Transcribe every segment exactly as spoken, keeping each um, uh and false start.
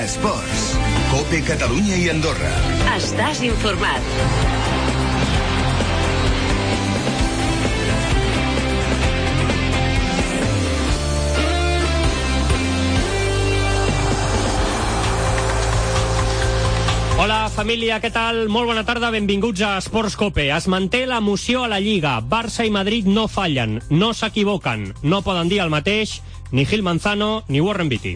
Esports. COPE Catalunya i Andorra. Estàs informat. Hola, família, què tal? Molt bona tarda, benvinguts a Esports COPE. Es manté l'emoció a la Lliga. Barça i Madrid no fallen, no s'equivoquen. No poden dir el mateix ni Gil Manzano ni Warren Beatty.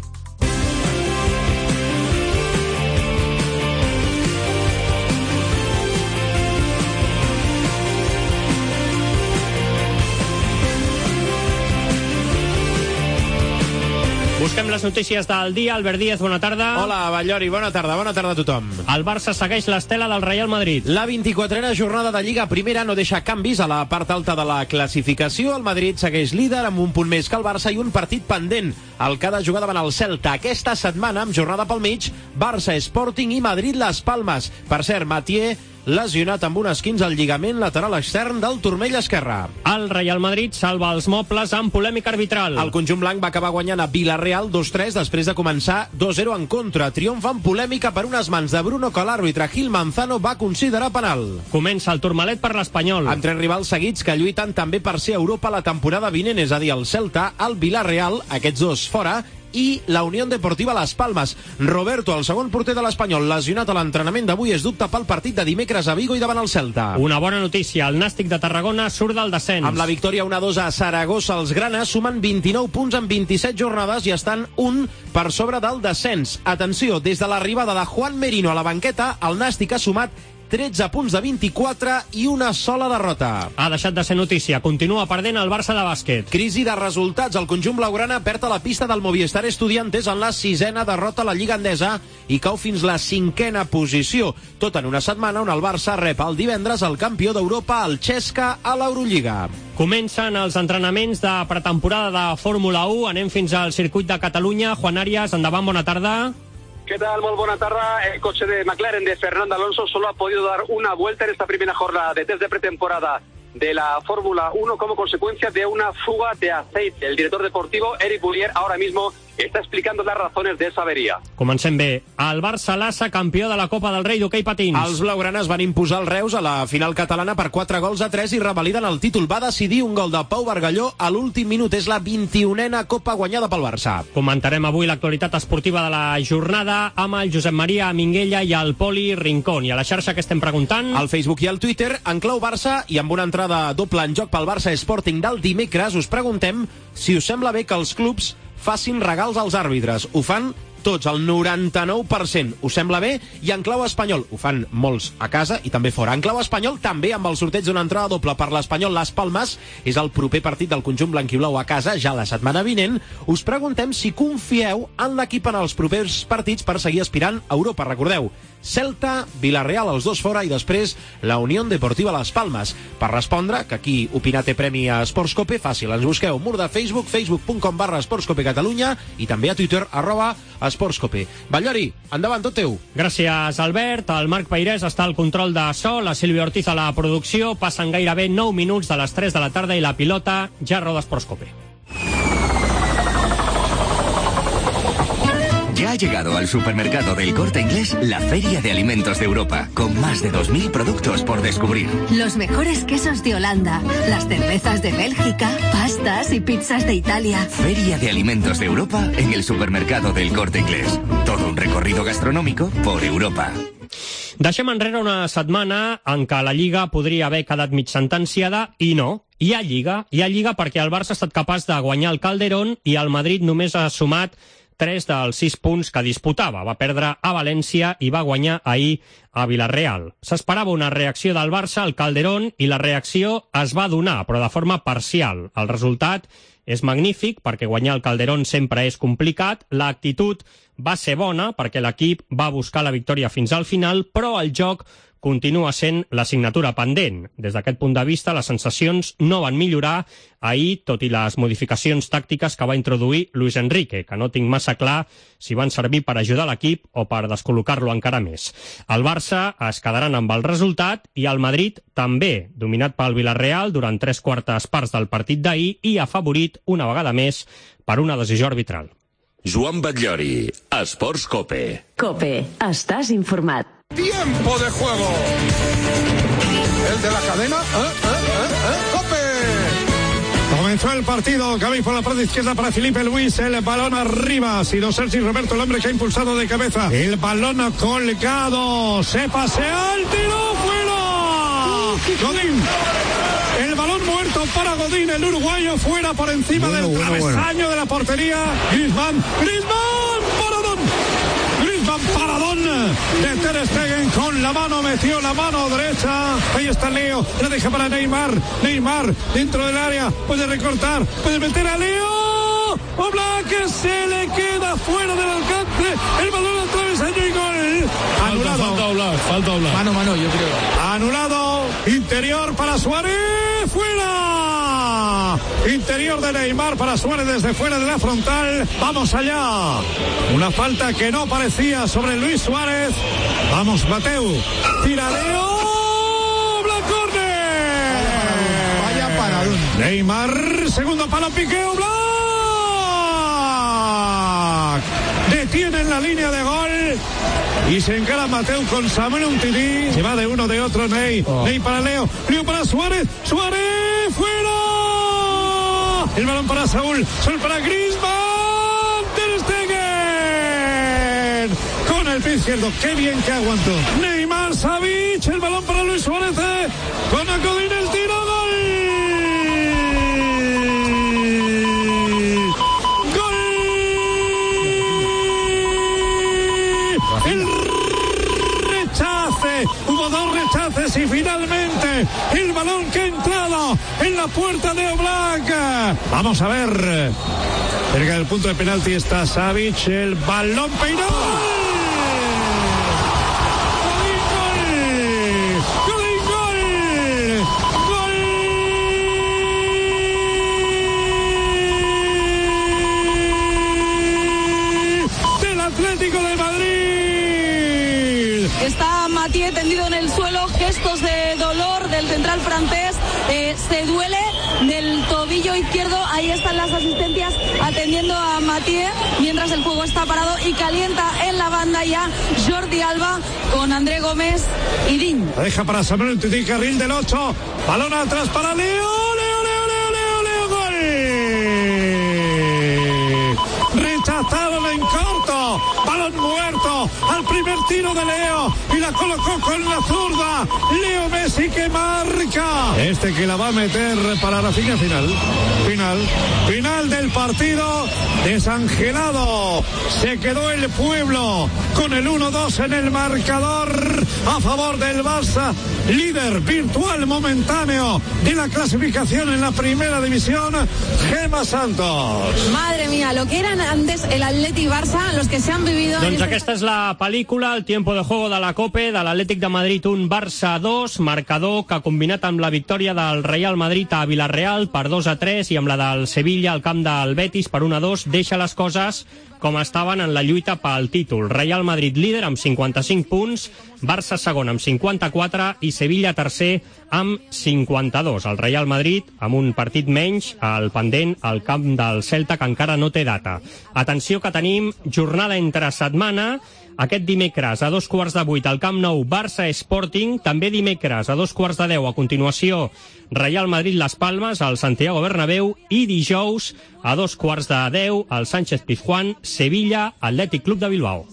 Busquem les notícies del dia. Albert Díaz, bona tarda. Hola, Ballori, bona tarda, bona tarda a tothom. El Barça segueix l'estela del Real Madrid. La vint-i-quatrena jornada de Lliga Primera no deixa canvis a la part alta de la classificació. El Madrid segueix líder amb un punt més que el Barça i un partit pendent, el que ha de jugar davant el Celta. Aquesta setmana, amb jornada pel mig, Barça, Sporting i Madrid Las Palmes. Per cert, Mathieu lesionat amb un esquinç al lligament lateral extern del turmell esquerre. El Real Madrid salva els mobles amb polèmica arbitral. El conjunt blanc va acabar guanyant a Villarreal dos tres després de començar dos zero en contra. Triomf amb polèmica per unes mans de Bruno que l'àrbitre Gil Manzano va considerar penal. Comença el Tourmalet per l'Espanyol. Amb tres rivals seguits que lluiten també per ser a Europa la temporada vinent, és a dir, el Celta, el Villarreal, aquests dos fora, i la Unió Deportiva Las Palmes. Roberto, el segon porter de l'Espanyol, lesionat a l'entrenament d'avui, es dubta pel partit de dimecres a Vigo i davant el Celta. Una bona notícia, el Nàstic de Tarragona surt del descens. Amb la victòria un a dos a Saragossa, els granes sumen vint-i-nou punts en vint-i-set jornades i estan un per sobre del descens. Atenció, des de l'arribada de Juan Merino a la banqueta, el Nàstic ha sumat tretze punts de vint-i-quatre i una sola derrota. Ha deixat de ser notícia. Continua perdent el Barça de bàsquet. Crisi de resultats. El conjunt blaugrana perd a la pista del Movistar Estudiantes en la sisena derrota a la Lliga Endesa i cau fins la cinquena posició. Tot en una setmana on el Barça rep el divendres el campió d'Europa, el Chesca, a l'Eurolliga. Comencen els entrenaments de pretemporada de Fórmula u. Anem fins al circuit de Catalunya. Juan Arias, endavant, bona tarda. ¿Qué tal? Muy buena tarde. El coche de McLaren de Fernando Alonso solo ha podido dar una vuelta en esta primera jornada de test de pretemporada de la Fórmula uno como consecuencia de una fuga de aceite. El director deportivo, Eric Boulier, ahora mismo està explicant les razones d'esa averia. Comencem bé. El Barça Lassa, campió de la Copa del Rei d'hoquei patins. Els blaugranes van imposar el Reus a la final catalana per quatre gols a tres i revaliden el títol. Va decidir un gol de Pau Bargalló a l'últim minut. És la vint-i-unena Copa guanyada pel Barça. Comentarem avui l'actualitat esportiva de la jornada amb el Josep Maria Minguella i el Poli Rincón. I a la xarxa que estem preguntant? Al Facebook i al Twitter, en clau Barça i amb una entrada doble en joc pel Barça Sporting del dimecres, us preguntem si us sembla bé que els clubs facin regals als àrbitres. Ho fan tots, el noranta-nou per cent. Us sembla bé? I en clau espanyol, ho fan molts a casa i també fora. En clau espanyol, també amb el sorteig d'una entrada doble per l'Espanyol Las Palmes, és el proper partit del conjunt blanquiblau a casa, ja la setmana vinent. Us preguntem si confieu en l'equip en els propers partits per seguir aspirant a Europa. Recordeu, Celta, Villarreal, els dos fora, i després la Unió Deportiva Las Palmes. Per respondre, que aquí opinar té premi a Esports Cope, fàcil, ens busqueu mur de Facebook, facebook punt com barra Esports Cope Catalunya, i també a Twitter, arroba Esports Cope. Ballori, endavant, tot teu. Gràcies, Albert. El Marc Peirés està al control de so, la Sílvia Ortiz a la producció. Passen gairebé nou minuts de les tres de la tarda i la pilota ja roda Esports Cope. Ya ha llegado al supermercado del Corte Inglés la Feria de Alimentos de Europa, con más de dos mil productos por descubrir. Los mejores quesos de Holanda, las cervezas de Bélgica, pastas y pizzas de Italia. Feria de Alimentos de Europa en el supermercado del Corte Inglés. Todo un recorrido gastronómico por Europa. Deixem enrere una setmana en què la Lliga podria haver quedat mig sentenciada i no. Hi ha Lliga, hi ha Lliga perquè el Barça ha estat capaç de guanyar el Calderón i el Madrid només ha sumat tres dels sis punts que disputava. Va perdre a València i va guanyar ahir a Villarreal. S'esperava una reacció del Barça al Calderón i la reacció es va donar, però de forma parcial. El resultat és magnífic perquè guanyar el Calderón sempre és complicat. L'actitud va ser bona perquè l'equip va buscar la victòria fins al final, però el joc continua sent l'assignatura pendent. Des d'aquest punt de vista, les sensacions no van millorar ahir, tot i les modificacions tàctiques que va introduir Luis Enrique, que no tinc massa clar si van servir per ajudar l'equip o per descol·locar-lo encara més. El Barça es quedaran amb el resultat i el Madrid també, dominat pel Villarreal durant tres quartes parts del partit d'ahir i afavorit una vegada més per una decisió arbitral. Joan Batllori, Esports Cope. Cope, estàs informat. Tiempo de juego. El de la cadena. ¿Eh? ¿Eh? ¿Eh? ¿Eh? ¡Cope! Comenzó el partido. Gaby por la parte izquierda para Felipe Luis. El balón arriba. Ha sido Sergi Roberto el hombre que ha impulsado de cabeza. El balón colgado. Se pasea el tiro fuera. Godín. El balón muerto para Godín, el uruguayo fuera por encima bueno, del bueno, travesaño bueno. de la portería. Griezmann, Griezmann, Paradón. Griezmann, Paradón de Ter Stegen con la mano, metió la mano derecha. Ahí está Leo, la deja para Neymar. Neymar dentro del área, puede recortar, puede meter a Leo. Oblak que se le queda fuera del alcance. El balón al travesaño y gol. Anulado. Falta Oblak, falta Oblak. Mano, mano, yo creo. Anulado. Interior para Suárez. ¡Fuera! Interior de Neymar para Suárez desde fuera de la frontal. Vamos allá. Una falta que no parecía sobre Luis Suárez. Vamos, Mateu. Tira Leo. Black corner. Vaya paradón. Neymar. Segundo palo, piqueo. Black. Detiene en la línea de gol. Y se encara Mateu con Samuel Umtiti. Se va de uno de otro Ney. Oh. Ney para Leo. Leo para Suárez. Suárez fuera. El balón para Saúl. Saúl para Griezmann. Ter Stegen. Con el pie izquierdo. Qué bien que aguantó. Neymar, Savic. El balón para Luis Suárez. Eh. Con Acodín el tiro. Gol. Hubo dos rechaces y finalmente el balón que ha entrado en la puerta de Oblak. Vamos a ver. Cerca del punto de penalti está Savic. El balón peinado. Atlético de Madrid. Está Mathieu tendido en el suelo, gestos de dolor del central francés, eh, se duele del tobillo izquierdo. Ahí están las asistencias atendiendo a Mathieu mientras el juego está parado y calienta en la banda ya Jordi Alba con André Gómez y Din. La deja para Samuel Umtiti, carril del ocho, balón atrás para Leo, Leo, Leo, Leo, Leo, Leo, gol. Rechazado en corto, balón muerto al primer tiro de Leo y la colocó con la zurda. Leo Messi que marca. Este que la va a meter para la final final. Final, final del partido. Desangelado. Se quedó el pueblo con el uno dos en el marcador a favor del Barça, líder virtual momentáneo de la clasificación en la primera división, Gemma Santos. Madre mía, lo que eran antes el Atleti Barça, los que se han vivido... Doncs aquesta és la pel·lícula, el tiempo de juego de la Cope, de l'Atlètic de Madrid un, Barça dos, marcador que ha combinat amb la victòria del Real Madrid a Villarreal per dos a tres i amb la del Sevilla al camp del Betis per un a dos, deixa les coses com estaven en la lluita pel títol. Real Madrid líder amb cinquanta-cinc punts, Barça segon amb cinquanta-quatre i Sevilla tercer amb cinquanta-dos. El Real Madrid amb un partit menys al pendent al camp del Celta que encara no té data. Atenció que tenim jornada entre setmana. Aquest dimecres a dos quarts de vuit al Camp Nou Barça Sporting, també dimecres a dos quarts de deu a continuació Real Madrid Las Palmas al Santiago Bernabéu i dijous a dos quarts de deu al Sánchez Pizjuán Sevilla Athletic Club de Bilbao.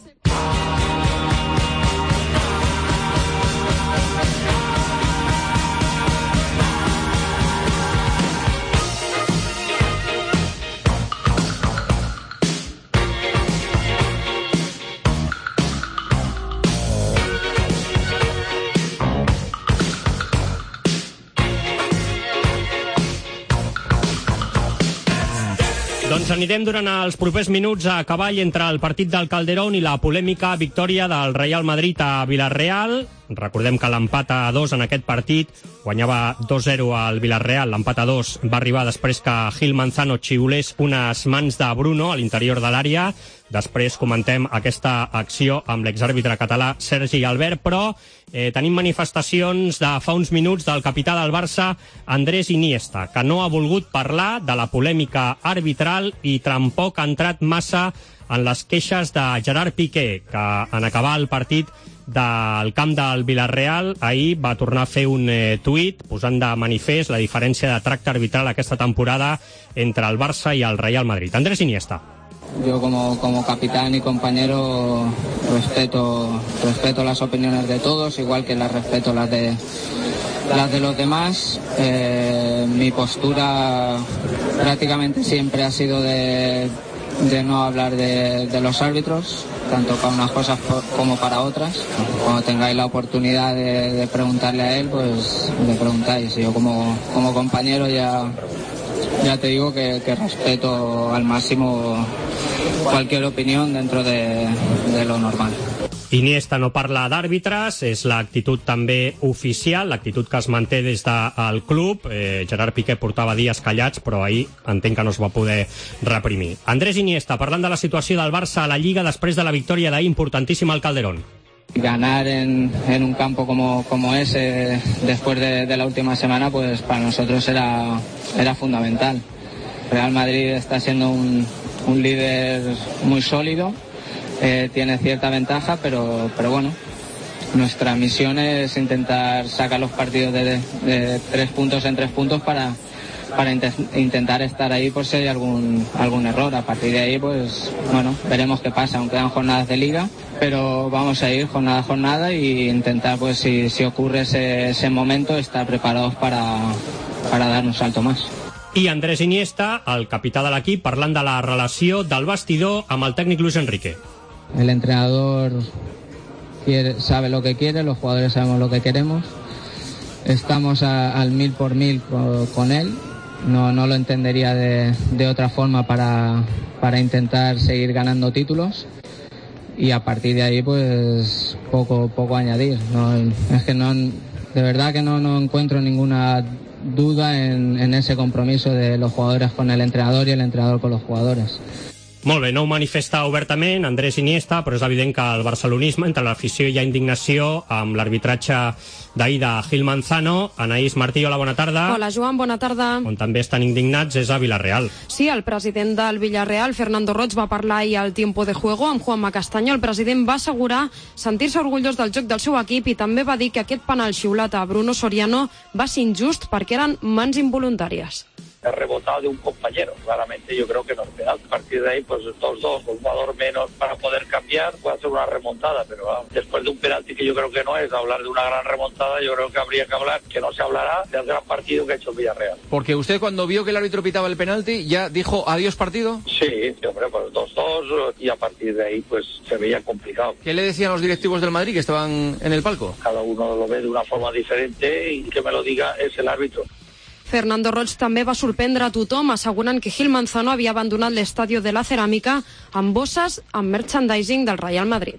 Doncs anirem durant els propers minuts a cavall entre el partit del Calderón i la polèmica victòria del Real Madrid a Villarreal. Recordem que l'empat a dos en aquest partit guanyava dos zero al Villarreal. L'empat a dos va arribar després que Gil Manzano xiulés unes mans de Bruno a l'interior de l'àrea. Després comentem aquesta acció amb l'exàrbitre català Sergi Albert, però eh, tenim manifestacions de fa uns minuts del capità del Barça, Andrés Iniesta, que no ha volgut parlar de la polèmica arbitral i tampoc ha entrat massa en les queixes de Gerard Piqué, que en acabar el partit del camp del Villarreal ahir va tornar a fer un eh, tuit posant de manifest la diferència de tracte arbitral aquesta temporada entre el Barça i el Real Madrid. Andrés Iniesta. Yo como, como capitán y compañero respeto, respeto las opiniones de todos, igual que las respeto las de, las de los demás. Eh, mi postura prácticamente siempre ha sido de, de no hablar de, de los árbitros, tanto para unas cosas como para otras. Cuando tengáis la oportunidad de, de preguntarle a él, pues le preguntáis. Yo como, como compañero ya, ya te digo que, que respeto al máximo cualquier opinión dentro de, de lo normal. Iniesta no parla d'àrbitres, és l'actitud també oficial, l'actitud que es manté des del club. Eh, Gerard Piqué portava dies callats, però ahir entenc que no es va poder reprimir. Andrés Iniesta, parlant de la situació del Barça a la Lliga després de la victòria d'ahir importantíssima al Calderón. Ganar en, en un campo como, como ese después de, de la última semana, pues para nosotros era, era fundamental. Real Madrid está siendo un, un líder muy sólido. Eh, tiene cierta ventaja, pero, pero bueno, nuestra misión es intentar sacar los partidos de, de, de tres puntos en tres puntos para, para int intentar estar ahí por si hay algún, algún error. A partir de ahí, pues bueno, veremos qué pasa. Aún quedan jornadas de liga, pero vamos a ir jornada a jornada e intentar, pues si, si ocurre ese, ese momento, estar preparados para, para dar un salto más. I Andrés Iniesta, el capità de l'equip, parlant de la relació del vestidor amb el tècnic Luis Enrique. El entrenador quiere, sabe lo que quiere, los jugadores sabemos lo que queremos. Estamos a, al mil por mil con, con él. No, no lo entendería de, de otra forma para, para intentar seguir ganando títulos. Y a partir de ahí, pues poco, poco añadir. No, es que no, de verdad que no, no encuentro ninguna duda en, en ese compromiso de los jugadores con el entrenador y el entrenador con los jugadores. Molt bé, no ho manifesta obertament Andrés Iniesta, però és evident que el barcelonisme, entre l'afició hi ha indignació amb l'arbitratge d'ahir de Gil Manzano. Anaïs Martí, hola, bona tarda. Hola, Joan, bona tarda. On també estan indignats és a Villarreal. Sí, el president del Villarreal, Fernando Roig, va parlar ahir al Tiempo de Juego amb Juanma Castaño. El president va assegurar sentir-se orgullós del joc del seu equip i també va dir que aquest penal xiulat a Bruno Soriano va ser injust perquè eren mans involuntàries. Rebotado de un compañero, claramente yo creo que no es penal. A partir de ahí, pues estos dos, un jugador menos para poder cambiar, puede hacer una remontada, pero vamos, después de un penalti que yo creo que no es hablar de una gran remontada, yo creo que habría que hablar, que no se hablará del gran partido que ha hecho el Villarreal. Porque usted cuando vio que el árbitro pitaba el penalti, ¿ya dijo adiós partido? Sí, sí, hombre, pues dos dos y a partir de ahí pues se veía complicado. ¿Qué le decían los directivos del Madrid que estaban en el palco? Cada uno lo ve de una forma diferente y que me lo diga es el árbitro. Fernando Roig també va sorprendre a tothom assegurant que Gil Manzano havia abandonat l'Estadio de la Ceràmica amb bosses amb merchandising del Real Madrid.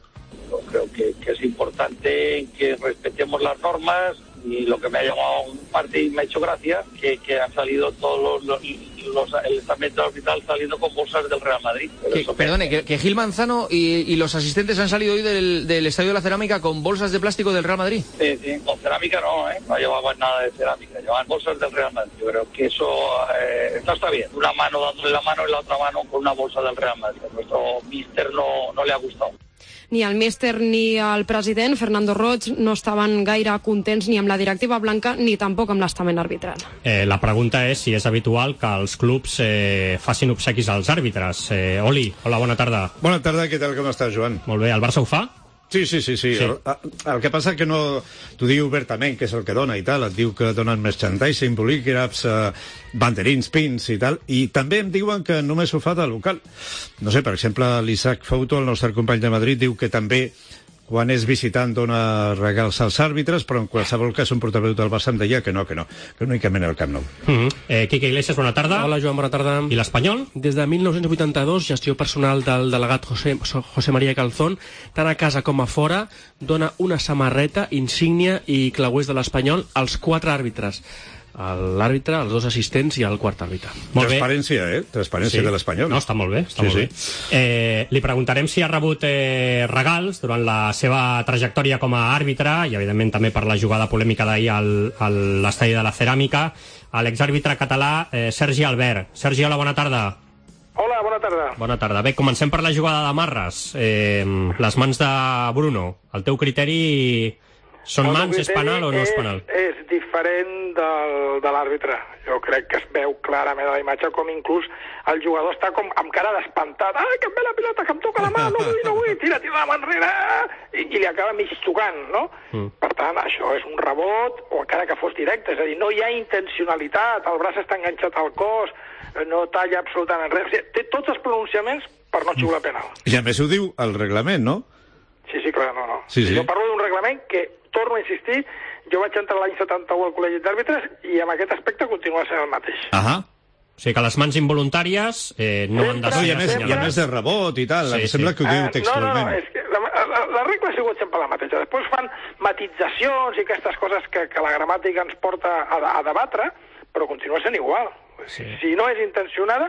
Yo creo que, que es importante que respetemos las normas y lo que me ha llamado un parte y me ha hecho gracia que, que han salido todos los, los, los el estamento arbitral saliendo con bolsas del Real Madrid. Que, perdone, que, que Gil Manzano y, y los asistentes han salido hoy del, del Estadio de la Cerámica con bolsas de plástico del Real Madrid. Sí, sí, con cerámica no, ¿eh? No llevaban nada de cerámica, llevaban bolsas del Real Madrid. Yo creo que eso eh, no está bien. Una mano dándole la mano y la otra mano con una bolsa del Real Madrid. A nuestro míster no, no le ha gustado. Ni el míster ni el president, Fernando Roig, no estaven gaire contents ni amb la directiva blanca ni tampoc amb l'estament arbitral. Eh, la pregunta és si és habitual que els clubs eh, facin obsequis als àrbitres. Eh, Oli, hola, bona tarda. Bona tarda, què tal, com estàs, Joan? Molt bé, el Barça ho fa? Sí, sí, sí, sí. sí. El, el que passa que no... T'ho diu obertament, que és el que dona i tal. Et diu que donen merchandising, bolígrafs, eh, banderins, pins i tal. I també em diuen que només ho fa de local. No sé, per exemple, l'Isaac Fouto, el nostre company de Madrid, diu que també quan és visitant dona regals als àrbitres, però en qualsevol cas un portaveu del Barça em deia que no, que no, que únicament el Camp Nou. Mm-hmm. eh, Quique Iglesias, bona tarda. Hola, Joan, bona tarda. I l'Espanyol? Des de mil nou-cents vuitanta-dos, gestió personal del delegat José, José María Calzón, tant a casa com a fora, dona una samarreta, insígnia i clauers de l'Espanyol als quatre àrbitres. l'àrbitre, els dos assistents i el quart àrbitre. Transparència, eh? Transparència sí. de l'Espanyol. No, està molt bé, està sí, molt sí. bé. Eh, li preguntarem si ha rebut eh, regals durant la seva trajectòria com a àrbitre i, evidentment, també per la jugada polèmica d'ahir al, a l'estadi de la Ceràmica, a l'exàrbitre català eh, Sergi Albert. Sergi, hola, bona tarda. Hola, bona tarda. Bona tarda. Bé, comencem per la jugada de Marres. Eh, les mans de Bruno. El teu criteri són mans, és penal o no és penal? És, és diferent del, de l'àrbitre. Jo crec que es veu clarament a la imatge com inclús el jugador està com amb cara d'espantat. Ai, que em ve la pilota, que em toca la mà, no vull, no vull, tira, tira la mà enrere, i, i li acaba mig tocant, no? Mm. Per tant, això és un rebot, o encara que fos directe, és a dir, no hi ha intencionalitat, el braç està enganxat al cos, no talla absolutament res. O sigui, té tots els pronunciaments per no xiular penal. I a més ho diu el reglament, no? Sí, sí, clar, no, no. Sí, sí. Jo parlo d'un reglament que, torno a insistir, jo vaig entrar l'any setanta-u al Col·legi d'Àrbitres i amb aquest aspecte continua sent el mateix. Ahà. O sigui que les mans involuntàries eh, no han de ser... No, i a més, i a més de rebot i tal, sí, em sembla sí. que ho diu textualment. Uh, no, no, és que la, la, la regla ha sigut sempre la mateixa. Després fan matitzacions i aquestes coses que, que la gramàtica ens porta a, a debatre, però continua sent igual. Sí. Si no és intencionada,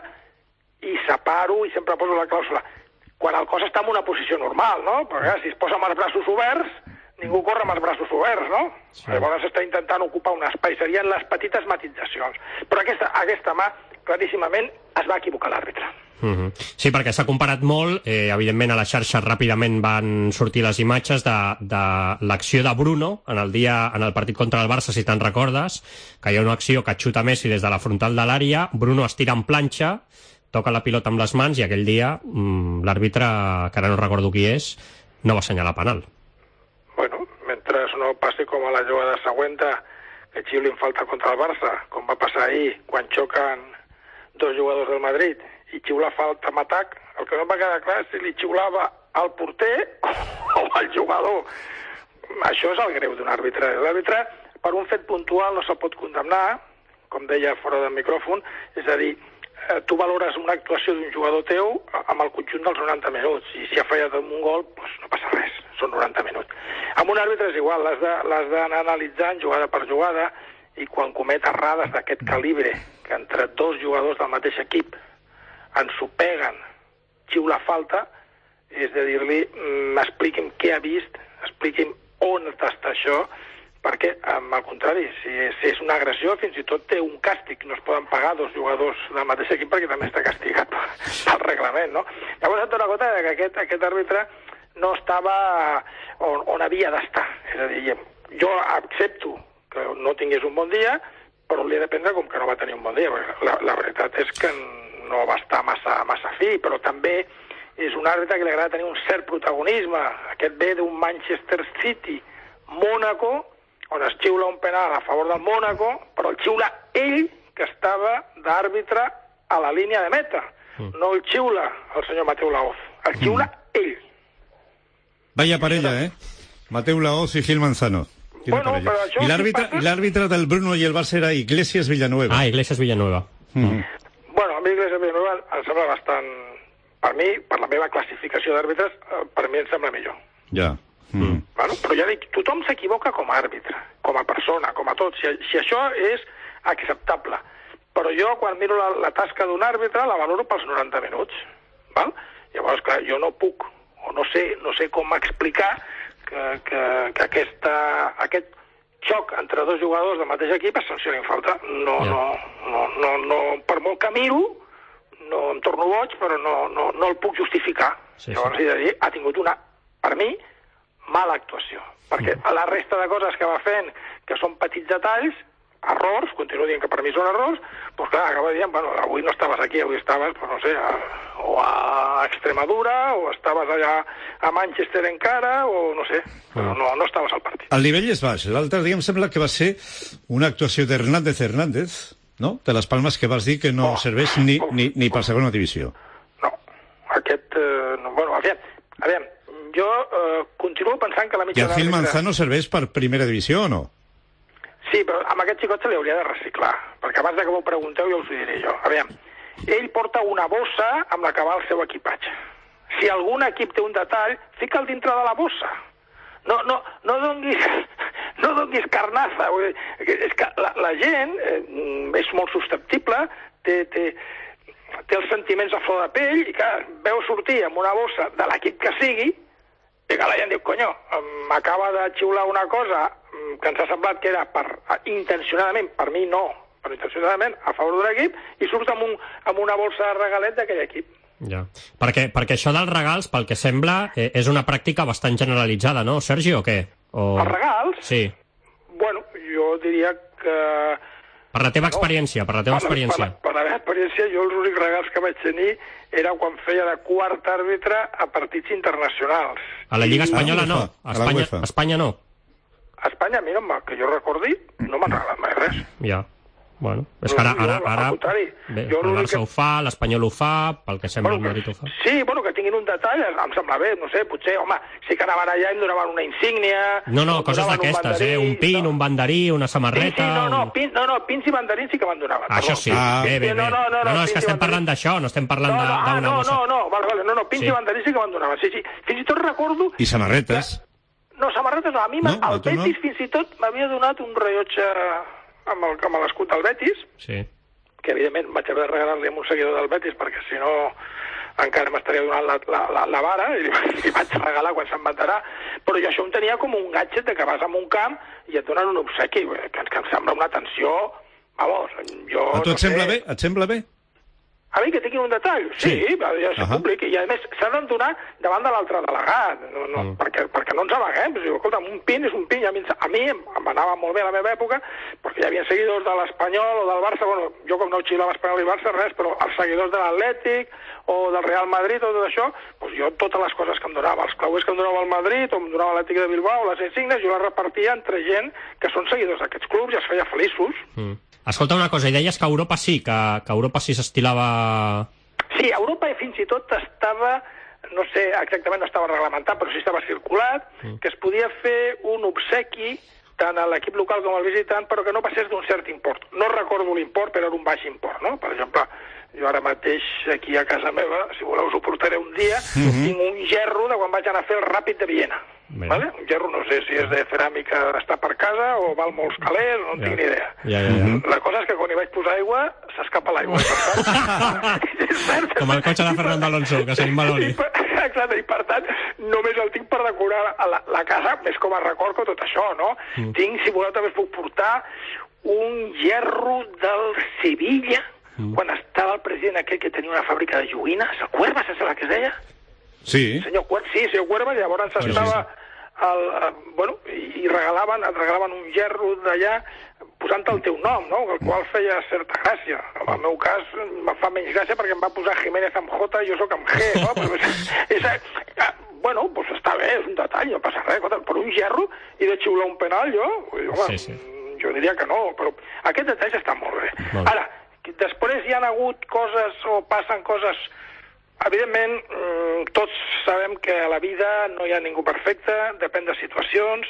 i separo i sempre poso la clàusula. Quan el cos està en una posició normal, no? Perquè si es posa amb els braços oberts, ningú corre amb els braços oberts, no? Sí. Llavors està intentant ocupar un espai. Serien les petites matitzacions. Però aquesta, aquesta mà, claríssimament, es va equivocar l'àrbitre. Uh-huh. Sí, perquè s'ha comparat molt, eh, evidentment a les xarxes ràpidament van sortir les imatges de, de l'acció de Bruno en el dia en el partit contra el Barça, si te'n recordes, que hi ha una acció que xuta Messi des de la frontal de l'àrea, Bruno es tira en planxa, toca la pilota amb les mans i aquell dia mmm, l'àrbitre, que ara no recordo qui és, no va assenyalar penal. Bueno, mentre no passi com a la jugada següent, que xiulin falta contra el Barça, com va passar ahir quan xoquen dos jugadors del Madrid i xiula falta amb atac, el que no va quedar clar és si li xiulava al porter o al jugador. Això és el greu d'un àrbitre. L'àrbitre, per un fet puntual, no se'l pot condemnar, com deia fora del micròfon, és a dir, tu valores una actuació d'un jugador teu amb el conjunt dels noranta minuts, i si ha fallat un gol, doncs no passa res, són noranta minuts. Amb un àrbitre és igual, l'has d'anar analitzant jugada per jugada, i quan comet errades d'aquest calibre, que entre dos jugadors del mateix equip ensopeguen, xiula falta, és de dir-li, expliqui'm què ha vist, expliqui'm on està això, perquè, al contrari, si és, si és una agressió, fins i tot té un càstig. No es poden pagar dos jugadors del mateix equip perquè també està castigat pel reglament, no? Llavors et dona compte que aquest, aquest àrbitre no estava on, on havia d'estar. És a dir, jo accepto que no tingués un bon dia, però li he de prendre com que no va tenir un bon dia. La, la veritat és que no va estar massa, massa fi, però també és un àrbitre que li agrada tenir un cert protagonisme. Aquest ve d'un Manchester City, Mónaco, on es xiula un penal a favor del Mónaco, però el xiula ell, que estava d'àrbitre a la línia de meta. Mm. No el xiula el senyor Mateu Laoz, el xiula mm. ell. Vaya parella, eh? Mateu Laoz i Gil Manzano. Bueno, però això I l'àrbitre del Bruno i el Barça era Iglesias Villanueva. Ah, Iglesias Villanueva. Mm. Bueno, a mi Iglesias Villanueva em sembla bastant... Per mi, per la meva classificació d'àrbitres, per mi em sembla millor. Ja. Mm. Bueno, però ja dic, tothom s'equivoca com a àrbitre, com a persona, com a tot. Si, si això és acceptable. Però jo, quan miro la, la tasca d'un àrbitre, la valoro pels noranta minuts. Val? Llavors, clar, jo no puc, o no sé, no sé com explicar que, que, que aquesta, aquest xoc entre dos jugadors del mateix equip es sancionin falta. No, yeah. no, no, no, no, per molt que miro, no em torno boig, però no, no, no el puc justificar. Sí, Llavors, sí. he de dir, ha tingut una, per mi, mala actuació, perquè a la resta de coses que va fent, que són petits detalls, errors, continuo dient que per mi són errors, doncs clar, acaba dient, bueno, avui no estaves aquí, avui estaves, pues, no sé, a, o a Extremadura, o estaves allà a Manchester encara, o no sé, però no, no estaves al partit. El nivell és baix. L'altre dia em sembla que va ser una actuació d'Hernández Hernández, no?, de les Palmes, que vas dir que no oh, serveix ni, oh, ni, ni per segona divisió. No, aquest, eh, no, bueno, aviam, aviam, jo eh, continuo pensant que la mitja... I el Gil Manzano serveix per primera divisió o no? Sí, però amb aquest xicot se li hauria de reciclar, perquè abans de que m'ho pregunteu ja us ho diré jo. Aviam, ell porta una bossa amb la que va el seu equipatge. Si algun equip té un detall, fica'l dintre de la bossa. No, no, no donguis, no donis carnaza. És que la, la gent eh, és molt susceptible, té, té, té els sentiments a flor de pell, i que veu sortir amb una bossa de l'equip que sigui, i que la gent diu, conyo, m'acaba de xiular una cosa que ens ha semblat que era per, intencionadament, per mi no, però intencionadament a favor d'un equip, i surt amb, un, amb una bolsa de regalet d'aquell equip. Ja. Perquè, perquè això dels regals, pel que sembla, eh, és una pràctica bastant generalitzada, no, Sergi, o què? O... Els regals? Sí. Bueno, jo diria que... Per la teva experiència, per la teva experiència. Per, per, per la meva experiència, jo els únics regals que vaig tenir era quan feia de quart àrbitre a partits internacionals. A la Lliga Espanyola no, a Espanya, a Espanya no. A Espanya, mira, que jo recordi, no m'han regalat mai res. Ja. Bueno, és que ara, ara, ara bé, el Barça ho fa, l'Espanyol ho fa, pel que sembla el Madrid ho fa. Sí, bueno, que tinguin un detall, em sembla bé, no sé, potser, home, sí que anaven allà i em donaven una insígnia... No, no, coses d'aquestes, eh? Un pin, un banderí, una samarreta... Sí, sí, no, no, pin, no, no, pins i banderins sí que me'n donaven. Això sí, ah, bé, bé, bé. No, no, no, no, no és que estem parlant d'això, no estem parlant no, no, d'una ah, no, bossa. No, no, vale, vale, no, no, pins sí. i banderins sí que me'n donaven, sí, sí. Fins i tot recordo... I samarretes. Que... No, samarretes no, a mi no, el Betis no? Fins i tot m'havia donat un rellotge... amb l'escut del Betis, sí. Que evidentment vaig haver de regalar-li a un seguidor del Betis, perquè si no encara m'estaria donant la, la, la, la vara, i li, li vaig regalar quan se'n matarà. Però jo això em tenia com un gadget de que vas a un camp i et donen un obsequi, que, que em sembla una atenció... Vamos, jo... A tu et no sembla sé... bé? Et sembla bé? A mi que tinguin un detall, sí, sí ja és uh -huh. públic, i a més s'ha de donar davant de l'altre delegat, no, no, mm. perquè, perquè no ens amaguem, però, escolta, un pin és un pin, a mi, a mi em, em anava molt bé a la meva època, perquè hi havia seguidors de l'Espanyol o del Barça, bueno, jo com no xilava Espanyol i Barça, res, però els seguidors de l'Atlètic o del Real Madrid o tot això, doncs jo totes les coses que em donava, els clauers que em donava el Madrid o em donava l'Atlètic de Bilbao, les insígnies, jo les repartia entre gent que són seguidors d'aquests clubs i els feia feliços. Mm. Escolta una cosa, i deies que a Europa sí, que, que a Europa sí s'estilava... Sí, a Europa fins i tot estava, no sé, exactament no estava reglamentat, però sí estava circulat, mm. que es podia fer un obsequi tant a l'equip local com al visitant, però que no passés d'un cert import. No recordo l'import, però era un baix import, no? Per exemple, jo ara mateix aquí a casa meva, si voleu us ho portaré un dia, mm-hmm. tinc un gerro de quan vaig anar a fer el Ràpid de Viena. Vale? Un gerro no sé si és de ceràmica d'estar per casa o val molts calés, no en tinc ni idea. Ja, ja, ja. La cosa és que quan hi vaig posar aigua, s'escapa l'aigua. Com el cotxe de Fernando Alonso, que se'n maloni. Exacte, i per tant, només el tinc per decorar la, la casa, més com a record que tot això, no? Mm. Tinc, si voleu, també us puc portar un gerro del Sevilla, mm. quan estava el president aquell que tenia una fàbrica de joguines, el Cuerva, saps la que es deia? Sí. Senyor Cuerva, sí, senyor Cuerva, llavors sí, estava... Sí, sí. El, el, bueno, i, i regalaven, et regalaven un gerro d'allà posant el teu nom, no? El qual feia certa gràcia. En el meu cas em fa menys gràcia perquè em va posar Jiménez amb J i jo sóc amb G, no? Però és, és, bueno, doncs està bé, és un detall, no passa res. Per un gerro i de xiular un penal, jo, home, sí, sí. jo diria que no, però aquests detalls estan molt bé. Molt bé. Ara, després hi ha hagut coses o passen coses... Evidentment, tots sabem que a la vida no hi ha ningú perfecte, depèn de situacions,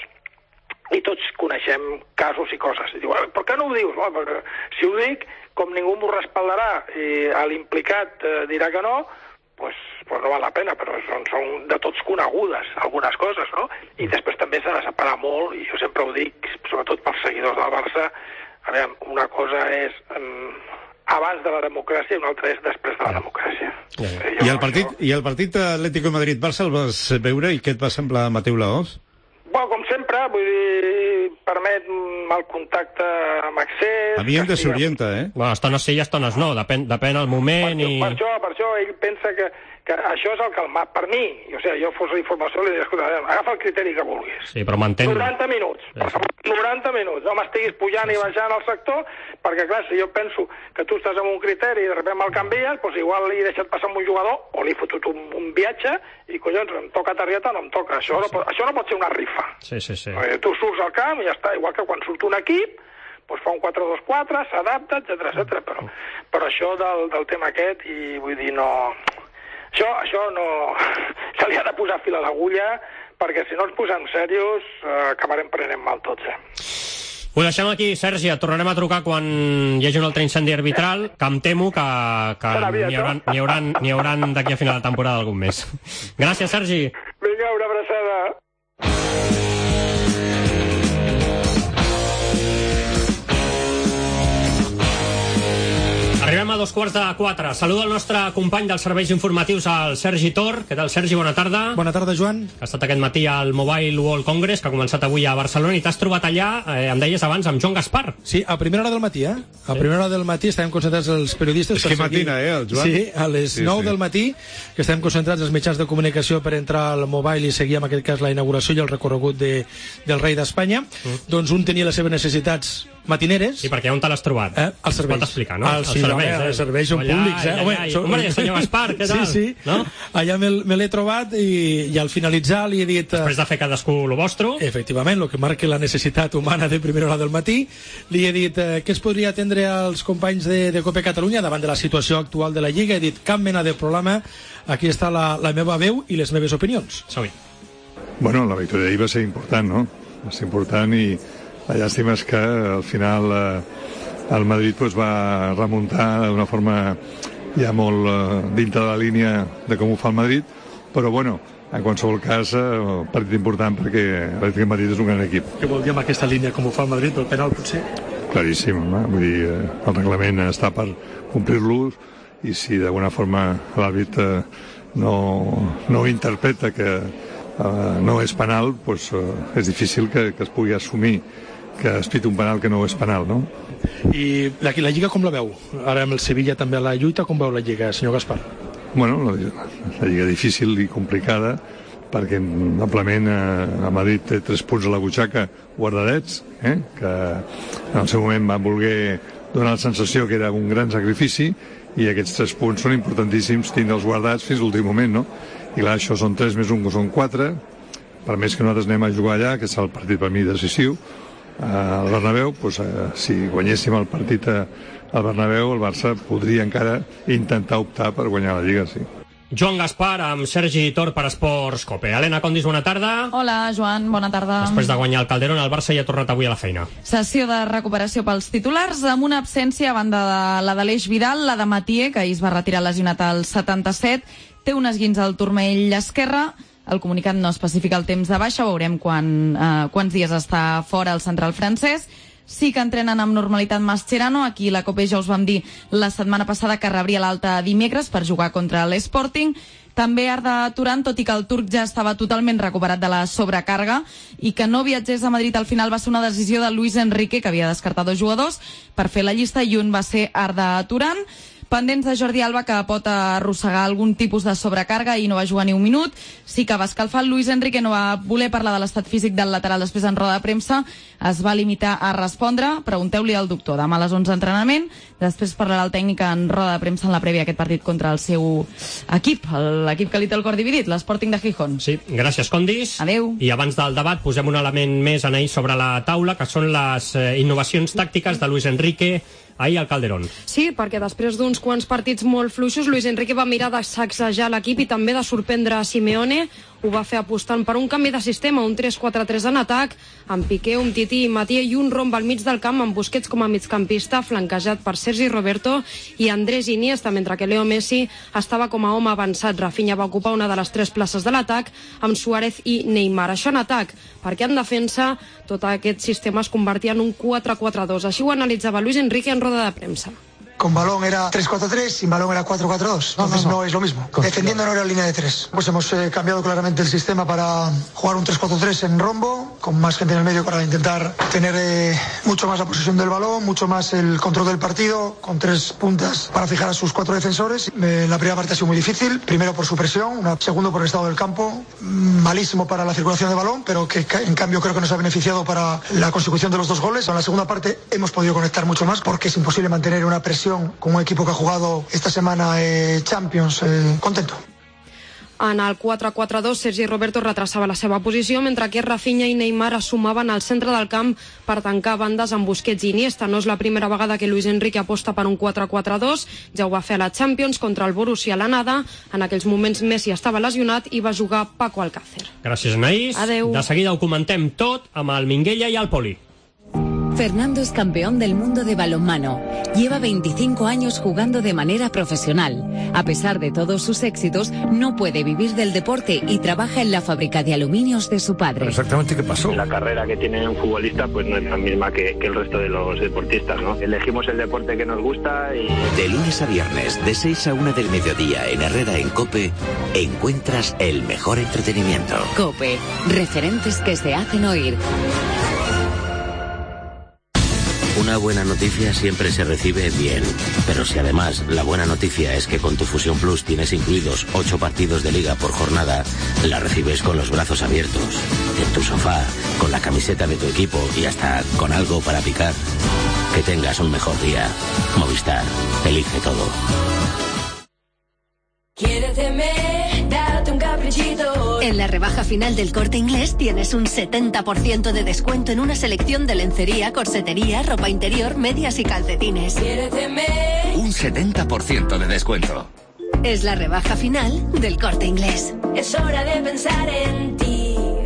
i tots coneixem casos i coses. I diu, per què no ho dius? Bueno, perquè si ho dic, com ningú m'ho respaldarà i l'implicat eh, dirà que no, pues, pues no val la pena, però són, són de tots conegudes algunes coses, no? I després també s'ha de separar molt, i jo sempre ho dic, sobretot pels seguidors del Barça, a veure, una cosa és... Um, abans de la democràcia i una altra és després de la democràcia. Ja, ja. I, el partit, I el partit Atlético de Madrid-Barça el vas veure i què et va semblar Mateu Laoz? Bueno, com sempre, vull dir, permet el contacte amb accés... A mi em desorienta, eh? Bueno, estones sí i estones no, depèn, depèn el moment per, i... Per això, per això ell pensa que, que això és el que el map per mi. O sigui, jo fos la informació li diria, escolta, agafa el criteri que vulguis. Sí, però m'entén... noranta minuts. Sí. noranta minuts. No m'estiguis pujant i baixant al sector, perquè, clar, si jo penso que tu estàs amb un criteri i de sobte me'l canvies, doncs igual li he deixat passar amb un jugador o li he fotut un, un viatge i, collons, em toca targeta o no em toca. Això, sí, no, pot, això no pot ser una rifa. Sí, sí, sí. Eh, tu surts al camp i ja està, igual que quan surt un equip, doncs fa un quatre dos quatre, s'adapta, etcètera, etcètera. Però, però això del, del tema aquest, i vull dir, no... Això, això no... Se li ha de posar fil a l'agulla, perquè si no ens posem serios, eh, acabarem prenent mal tots, eh? Ho deixem aquí, Sergi, et tornarem a trucar quan hi hagi un altre incendi arbitral, que em temo que, que n'hi hauran, n'hi hauran, n'hi hauran d'aquí a final de temporada algun mes. Gràcies, Sergi. Vinga, una abraçada. Arribem a dos quarts de quatre. Saluda el nostre company dels serveis informatius, el Sergi Tor. Què tal, Sergi? Bona tarda. Bona tarda, Joan. Ha estat aquest matí al Mobile World Congress, que ha començat avui a Barcelona, i t'has trobat allà, eh, em deies abans, amb Joan Gaspar. Sí, a primera hora del matí, eh? A sí. primera hora del matí estàvem concentrats els periodistes... És que matina, eh, el Joan? Sí, a les sí, nou sí. del matí, que estàvem concentrats els mitjans de comunicació per entrar al Mobile i seguir, en aquest cas, la inauguració i el recorregut de, del rei d'Espanya. Mm. Doncs un tenia les seves necessitats matineres. I perquè on te l'has trobat? Eh? Els serveis. Es pot explicar, no? Els, sí, serveis, no, eh? Els serveis són allà, públics, eh? Allà, allà, allà. Home, i, senyor Gaspar, què tal? Sí, sí. No? Allà me, me l'he trobat i, i al finalitzar li he dit... Després de fer cadascú lo vostre. Efectivament, el que marca la necessitat humana de primera hora del matí. Li he dit eh, què es podria atendre als companys de, de Cope Catalunya davant de la situació actual de la Lliga. He dit cap mena de problema. Aquí està la, la meva veu i les meves opinions. Sí. Bueno, la victòria d'ahir va ser important, no? Va ser important i la llàstima és que al final eh, el Madrid pues, va remuntar d'una forma ja molt eh, dintre de la línia de com ho fa el Madrid, però bueno, en qualsevol cas, eh, partit important perquè l'Atlètic de Madrid és un gran equip. Què vol dir amb aquesta línia com ho fa el Madrid, pel penal potser? Claríssim, no? Vull dir, eh, el reglament està per complir-lo i si d'alguna forma l'àrbit eh, no, no interpreta que eh, no és penal, pues, eh, és difícil que, que es pugui assumir que es pita un penal que no és penal, no? I la, la Lliga com la veu? Ara amb el Sevilla també a la lluita, com veu la Lliga, senyor Gaspar? Bueno, la, la Lliga difícil i complicada, perquè notablement eh, el Madrid té tres punts a la butxaca guardadets, eh? Que en el seu moment van voler donar la sensació que era un gran sacrifici, i aquests tres punts són importantíssims tindre'ls guardats fins a l'últim moment, no? I clar, això són tres més un que són quatre, per més que nosaltres anem a jugar allà, que és el partit per mi decisiu, al Bernabéu, doncs, eh, si guanyéssim el partit al Bernabéu, el Barça podria encara intentar optar per guanyar la Lliga, sí. Joan Gaspar amb Sergi Tor per Esports Cope. Helena Condis, bona tarda. Hola, Joan, bona tarda. Després de guanyar el Calderón, el Barça ja ha tornat avui a la feina. Sessió de recuperació pels titulars, amb una absència a banda de la d'Aleix Vidal, la de Mathieu, que ahir es va retirar lesionat al setanta-set, té un esguins al turmell esquerre. El comunicat no especifica el temps de baixa, veurem quan, eh, quants dies està fora el central francès. Sí que entrenen amb normalitat Mascherano, aquí la Copa ja us vam dir la setmana passada que rebria l'alta dimecres per jugar contra l'Sporting. També Arda Turan, tot i que el turc ja estava totalment recuperat de la sobrecàrrega i que no viatgés a Madrid al final va ser una decisió de Luis Enrique, que havia descartat dos jugadors per fer la llista, i un va ser Arda Turan. Pendents de Jordi Alba, que pot arrossegar algun tipus de sobrecàrrega i no va jugar ni un minut. Sí que va escalfar. Luis Enrique no va voler parlar de l'estat físic del lateral després en roda de premsa. Es va limitar a respondre. Pregunteu-li al doctor. Demà a les onze entrenament. Després parlarà el tècnic en roda de premsa en la prèvia aquest partit contra el seu equip, l'equip que li té el cor dividit, l'Sporting de Gijón. Sí, gràcies, Condis. Adéu. I abans del debat posem un element més ahir sobre la taula, que són les eh, innovacions tàctiques de Luis Enrique ahir al Calderón. Sí, perquè després d'uns quants partits molt fluixos, Luis Enrique va mirar de sacsejar l'equip i també de sorprendre a Simeone. Ho va fer apostant per un canvi de sistema, un tres quatre tres en atac, amb Piqué, un Tití i Mathieu, i un romb al mig del camp amb Busquets com a migcampista, flanquejat per Sergi Roberto i Andrés Iniesta, mentre que Leo Messi estava com a home avançat. Rafinha va ocupar una de les tres places de l'atac, amb Suárez i Neymar. Això en atac, perquè en defensa tot aquest sistema es convertia en un quatre quatre dos. Així ho analitzava Luis Enrique en roda de premsa. Con balón era tres cuatro tres, sin balón era cuatro cuatro dos. Entonces no, no, no. no es lo mismo. Defendiendo no era línea de tres. Pues hemos eh, cambiado claramente el sistema para jugar un tres cuatro tres en rombo, con más gente en el medio para intentar tener eh, mucho más la posesión del balón, mucho más el control del partido, con tres puntas para fijar a sus cuatro defensores. Eh, la primera parte ha sido muy difícil, primero por su presión, una, segundo por el estado del campo, malísimo para la circulación de balón, pero que en cambio creo que nos ha beneficiado para la consecución de los dos goles. En la segunda parte hemos podido conectar mucho más, porque es imposible mantener una presión con un equipo que ha jugado esta semana eh, Champions eh, contento. En el quatre quatre dos, Sergi Roberto retrasava la seva posició, mentre que Rafinha i Neymar es sumaven al centre del camp per tancar bandes amb Busquets i Iniesta. No és la primera vegada que Luis Enrique aposta per un quatre quatre dos, ja ho va fer a la Champions contra el Borussia l'anada. En aquells moments Messi estava lesionat i va jugar Paco Alcácer. Gràcies, Anaïs. Adéu. De seguida ho comentem tot amb el Minguella i el Poli. Fernando es campeón del mundo de balonmano. Lleva veinticinco años jugando de manera profesional. A pesar de todos sus éxitos, no puede vivir del deporte y trabaja en la fábrica de aluminios de su padre. ¿Exactamente qué pasó? La carrera que tiene un futbolista pues no es la misma que, que el resto de los deportistas, ¿no? Elegimos el deporte que nos gusta y... De lunes a viernes, de seis a una del mediodía, en Herrera en COPE, encuentras el mejor entretenimiento. COPE, referentes que se hacen oír. Una buena noticia siempre se recibe bien, pero si además la buena noticia es que con tu Fusión Plus tienes incluidos ocho partidos de liga por jornada, la recibes con los brazos abiertos, en tu sofá, con la camiseta de tu equipo y hasta con algo para picar. Que tengas un mejor día. Movistar, elige todo. Quiéreteme, date un caprichito. En la rebaja final del Corte Inglés tienes un setenta por ciento de descuento en una selección de lencería, corsetería, ropa interior, medias y calcetines. Quiéreteme. Un setenta por ciento de descuento. Es la rebaja final del Corte Inglés. Es hora de pensar en ti.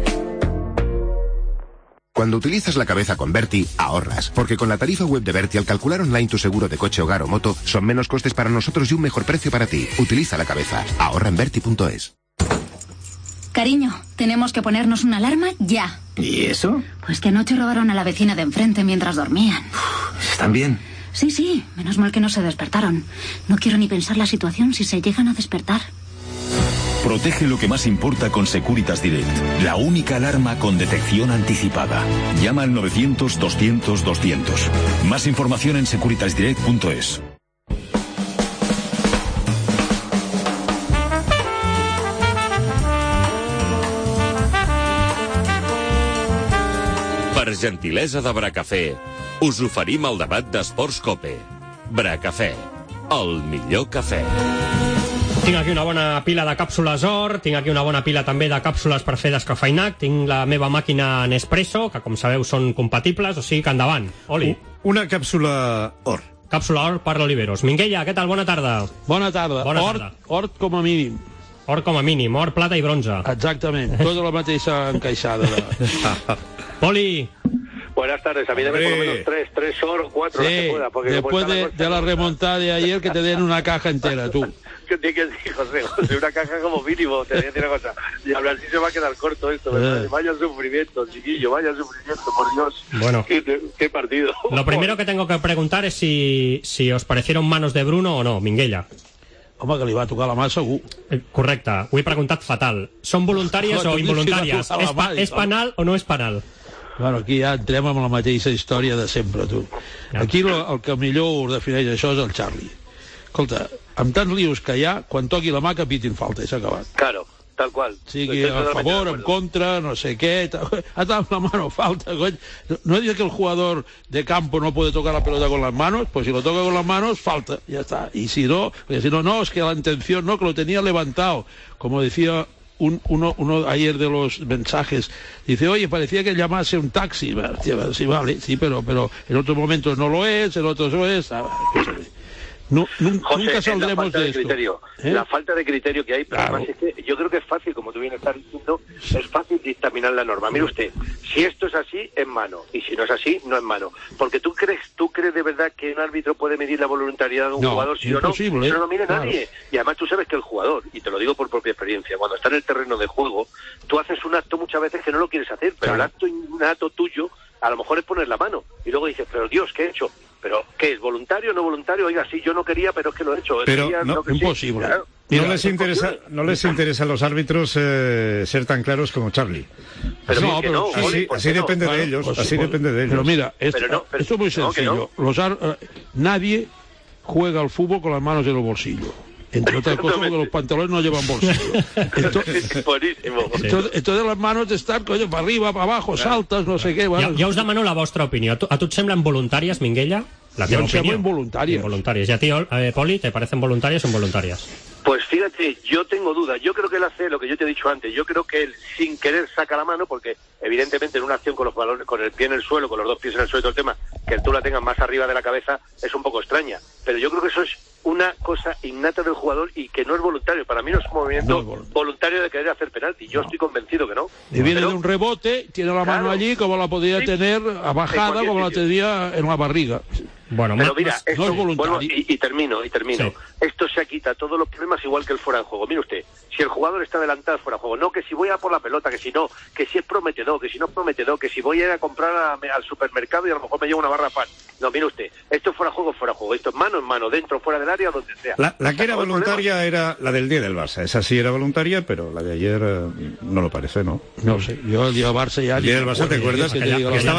Cuando utilizas la cabeza con Berti, ahorras, porque con la tarifa web de Berti al calcular online tu seguro de coche, hogar o moto, son menos costes para nosotros y un mejor precio para ti. Utiliza la cabeza. Ahorra en Berti punto es. Cariño, tenemos que ponernos una alarma ya. ¿Y eso? Pues que anoche robaron a la vecina de enfrente mientras dormían. ¿Están bien? Sí, sí, menos mal que no se despertaron. No quiero ni pensar la situación si se llegan a despertar. Protege lo que más importa con Securitas Direct, la única alarma con detección anticipada. Llama al novecientos, doscientos, doscientos. Más información en securitas direct punto es. Per gentilesa de Bracafé, us oferim el debat d'Esports Cope. Bracafé, el millor cafè. Tinc aquí una bona pila de càpsules or, tinc aquí una bona pila també de càpsules per fer descafeinat, tinc la meva màquina Nespresso, que com sabeu són compatibles, o sigui que endavant. Oli. Una càpsula or. Càpsula or per l'Oliveros. Minguella, què tal? Bona tarda. Bona tarda. Bona or, tarda. Or com a mínim. Or com a mínim, or, plata i bronze. Exactament, tota la mateixa encaixada. De... Poli. Buenas tardes, a mí debe por lo menos tres, tres or o cuatro, sí, las que pueda. Porque después de, de la remontada de ayer, que te den una caja entera, tú. ¿Qué te que decir, José? José, una caja como mínimo, te voy a decir una cosa. Y hablar así se va a quedar corto esto, ¿verdad? Vaya sufrimiento, chiquillo, vaya sufrimiento, por Dios. Bueno. ¿Qué, qué partido? Lo primero que tengo que preguntar es si, si os parecieron manos de Bruno o no, Minguella. Home, que li va tocar la mà segur. Eh, correcte, ho he preguntat fatal. Són voluntàries o involuntàries? Si és, pa, és penal o no és penal? Bueno, aquí ja entrem amb la mateixa història de sempre, tu. Aquí el, el que millor ho defineix això és el Charlie. Escolta, amb tants lios que hi ha, quan toqui la mà que pitin falta i s'ha acabat. Claro, tal cual. Sigui a favor, en contra, no sé qué. Ha dado la mano falta, coño. No dice que el jugador de campo no puede tocar la pelota con las manos, pues si lo toca con las manos, falta, ya está. Y si no, porque si no, no, es que la intención no, que lo tenía levantado. Como decía un, uno, uno ayer de los mensajes, dice, oye, parecía que llamase un taxi. Sí, vale, sí, pero, pero en otros momentos no lo es, en otros lo es. No, nunca, José, nunca saldremos la falta de, de esto. criterio, ¿Eh? La falta de criterio que hay, pero Claro. además es que yo creo que es fácil, como tú bien estás diciendo, es fácil dictaminar la norma. Mire usted, si esto es así, es mano, y si no es así, no es mano. Porque tú crees, tú crees de verdad que un árbitro puede medir la voluntariedad de un No, jugador, sí o no, imposible, eso no lo mide claro. nadie. Y además tú sabes que el jugador, y te lo digo por propia experiencia, cuando está en el terreno de juego, tú haces un acto muchas veces que no lo quieres hacer, pero Claro. el acto innato tuyo, a lo mejor es poner la mano, y luego dices, pero Dios, ¿qué he hecho? ¿Pero qué es? ¿Voluntario o no voluntario? Oiga, sí, yo no quería, pero es que lo he hecho. Pero Quería, no, que sí. imposible. Claro. No les interesa, no les interesa a los árbitros eh, ser tan claros como Charlie. Pero así, ¿por qué no? así, Oli, ¿por así qué no? depende de Claro, ellos, pues, así pues, depende de ellos. Pero mira, esto, Pero no, pero- esto es muy no, que sencillo. no. Los ar- eh, nadie juega al fútbol con las manos en el bolsillo. Entre otras cosas, porque los pantalones no llevan bolsillo. Entonces, Buenísimo. entonces, entonces las manos están, coño, para arriba, para abajo, saltas, no sé què. Ja, Bueno, ja us demano la vostra opinió. A tu, a tu et semblen voluntàries, Minguella? La Jo teva em semblen opinió. voluntàries. Voluntàries. I a ti, eh, Poli, te parecen voluntàries o involuntàries? Pues fíjate, yo tengo dudas. Yo creo que él hace lo que yo te he dicho antes. Yo creo que él, sin querer, saca la mano, porque evidentemente en una acción con los balones, con el pie en el suelo, con los dos pies en el suelo y todo el tema, que tú la tengas más arriba de la cabeza es un poco extraña. Pero yo creo que eso es una cosa innata del jugador y que no es voluntario. Para mí no es un movimiento no es voluntario. voluntario de querer hacer penalti. Yo no. estoy convencido que no. Y viene Pero, de un rebote, tiene la mano claro, allí, como la podía sí, tener bajada, como la tenía en la barriga. Bueno, pero mira, esto, no es voluntario. Bueno, y, y termino, y termino. Sí. Esto se quita todos los problemas igual que el fuera de juego. Mire usted, si el jugador está adelantado fuera de juego, no que si voy a por la pelota, que si no, que si es prometedor, que si no es prometedor, que si voy a ir a comprar a, al supermercado y a lo mejor me llevo una barra de pan. No, mire usted, esto es fuera de juego, fuera de juego. Esto es mano en mano, dentro, fuera del área, donde sea. La, la que era voluntaria era la del día del Barça. Esa sí era voluntaria, pero la de ayer eh, no lo parece, ¿no? No sé, yo el día del Barça ya... El día del Barça, ¿te acuerdas? Que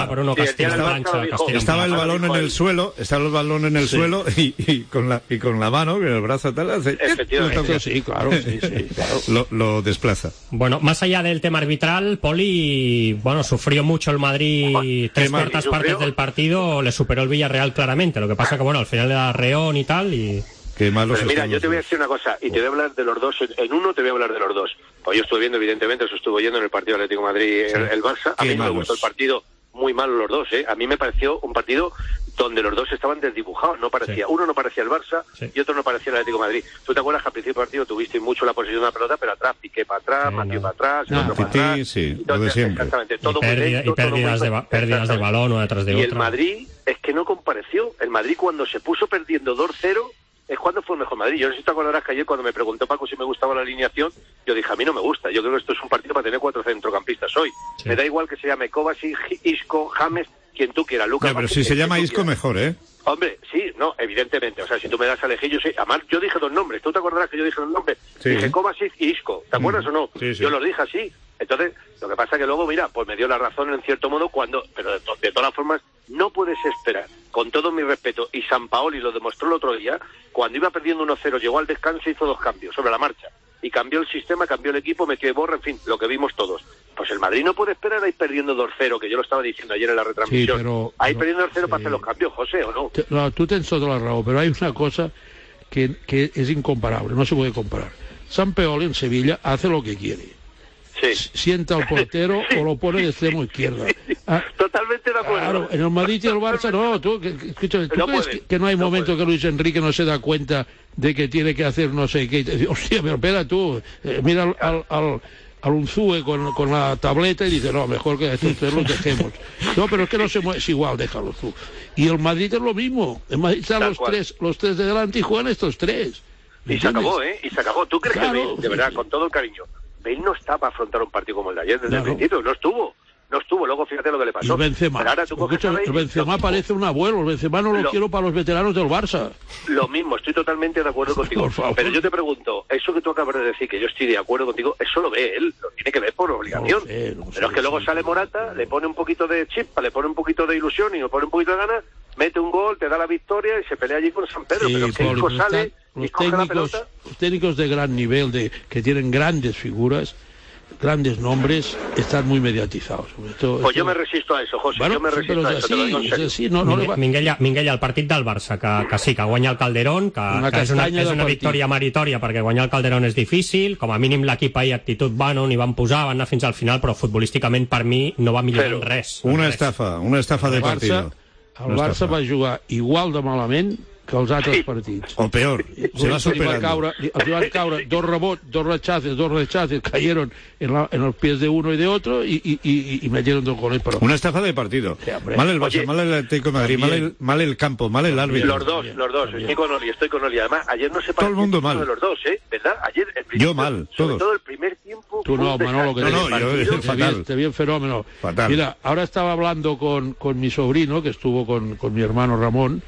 estaba el balón en el suelo, estaba el balón en el Sí. suelo y, y con la y con la mano, con el brazo tal, hace, efectivamente, sí, claro, sí, sí, claro. Lo, lo desplaza. Bueno, más allá del tema arbitral, Poli, bueno, sufrió mucho el Madrid tres cuartas partes del partido, le superó el Villarreal claramente, lo que pasa que bueno, al final le da reón y tal y... Qué malos Pero mira, yo te voy a decir una cosa, y te voy a hablar de los dos, en uno te voy a hablar de los dos. Pues yo estuve viendo, evidentemente, eso estuve yendo en el partido Atlético Madrid, sí. el, el Barça, a mí no me gustó el partido, muy malo los dos, ¿eh? A mí me pareció un partido donde los dos estaban desdibujados, no parecía, sí. uno no parecía el Barça sí. y otro no parecía el Atlético de Madrid. ¿Tú te acuerdas que al principio del partido tuviste mucho la posesión de la pelota, pero atrás, Piqué para atrás, sí, Matías no. para atrás, no, otro para atrás, sí, entonces, exactamente, todo y, pérdida, lento, y pérdidas, todo de, ba- pérdidas de balón una detrás de y otra. Y el Madrid es que no compareció, el Madrid cuando se puso perdiendo dos cero es cuando fue el mejor Madrid. Yo no sé si te acordarás que ayer cuando me preguntó Paco si me gustaba la alineación, yo dije, a mí no me gusta, yo creo que esto es un partido para tener cuatro centrocampistas hoy. Sí. Me da igual que se llame Kovacic, Isco, James, quien tú quieras, Lucas. No, pero si se llama Isco mejor, ¿eh? Hombre, sí, no, evidentemente, o sea, si tú me das a elegir, yo sé, además yo dije dos nombres, ¿tú te acordarás que yo dije dos nombres? Sí. Dije Kovacic y Isco, ¿te acuerdas mm. o no? Sí, sí. Yo los dije así, entonces, lo que pasa que luego, mira, pues me dio la razón en cierto modo cuando, pero de, to- de todas formas, no puedes esperar, con todo mi respeto, y Sampaoli lo demostró el otro día, cuando iba perdiendo uno cero, llegó al descanso y hizo dos cambios sobre la marcha. Y cambió el sistema, cambió el equipo, metió de borra, en fin, lo que vimos todos. Pues el Madrid no puede esperar a ir perdiendo dos cero, que yo lo estaba diciendo ayer en la retransmisión. Sí, pero, a ir pero, perdiendo dos cero sí. para hacer los cambios, José, ¿o no? Te, no, tú tienes toda la razón, pero hay una cosa que, que es incomparable, no se puede comparar. Sampaoli en Sevilla hace lo que quiere. Sí. Sienta al portero sí. o lo pone de extremo izquierda. Ah, totalmente de acuerdo. Claro, en el Madrid y el Barça no. Tú, que, que, escúchame, ¿tú no crees que, que no hay no momento puede. que Luis Enrique no se da cuenta de que tiene que hacer no sé qué? Hostia, pero espera tú, eh, mira al, al, al, al Unzúe con, con la tableta y dice, no, mejor que estos tres los dejemos. No, pero es que no se mueve, es igual, déjalo tú. Y el Madrid es lo mismo. El Madrid están los tres, los tres de delante y juegan estos tres. Y se acabó, ¿eh? Y se acabó. ¿Tú crees claro, que Bale, de verdad, sí. con todo el cariño, Bale no está para afrontar un partido como el de ayer desde claro. el principio? No estuvo. No estuvo, luego fíjate lo que le pasó. Y el Benzema, ahora tú Escucha, el Benzema parece un abuelo, el Benzema no lo, lo quiero para los veteranos del Barça. Lo mismo, estoy totalmente de acuerdo contigo. Pero yo te pregunto, eso que tú acabas de decir, que yo estoy de acuerdo contigo, eso lo ve él, lo tiene que ver por obligación. No sé, no sé, pero es que sí, luego sí, sale Morata, le pone un poquito de chispa, le pone un poquito de ilusión y le pone un poquito de ganas, mete un gol, te da la victoria y se pelea allí con San Pedro. Sí, pero que Isco sale los y coge técnicos, la pelota. Los técnicos de gran nivel, de que tienen grandes figuras, grandes nombres, están muy mediatizados. Esto, pues esto... yo me resisto a eso, José, bueno, jo me resisto però a eso, sí, te lo digo en serio. Sí, no, no Minguella, Minguella, Minguella, el partit del Barça, que, que sí, que guanya el Calderón, que, que és una, és una victòria meritòria, perquè guanyar el Calderón és difícil, com a mínim l'equip ahir actitud van on hi van posar, van anar fins al final, però futbolísticament per mi no va millorar en res. Una res. estafa, una estafa de Barça, partido. El Barça va jugar igual de malament que els altres sí. partits. O peor, se va superando. Caure, els van caure dos rebots, dos rechaces, dos rechaces, cayeron en, la, en los pies de uno y de otro y, y, y, y metieron dos goles. Pero... Una estafa de partido. Sí, mal el Barça, Oye, mal el Atlético de Madrid, mal el, mal el campo, mal el árbitro. Los dos, también, los dos. También. Estoy con Oli, estoy con Oli. Además, ayer no se todo el mundo mal. De los dos, ¿eh? ¿Verdad? Ayer, el yo mal, sobre todos. todo el primer tiempo. Tú no, Manolo, que no, no, yo te, fatal. bien, te bien fenómeno. Fatal. Mira, ahora estaba hablando con, con mi sobrino, que estuvo con, con mi hermano Ramón,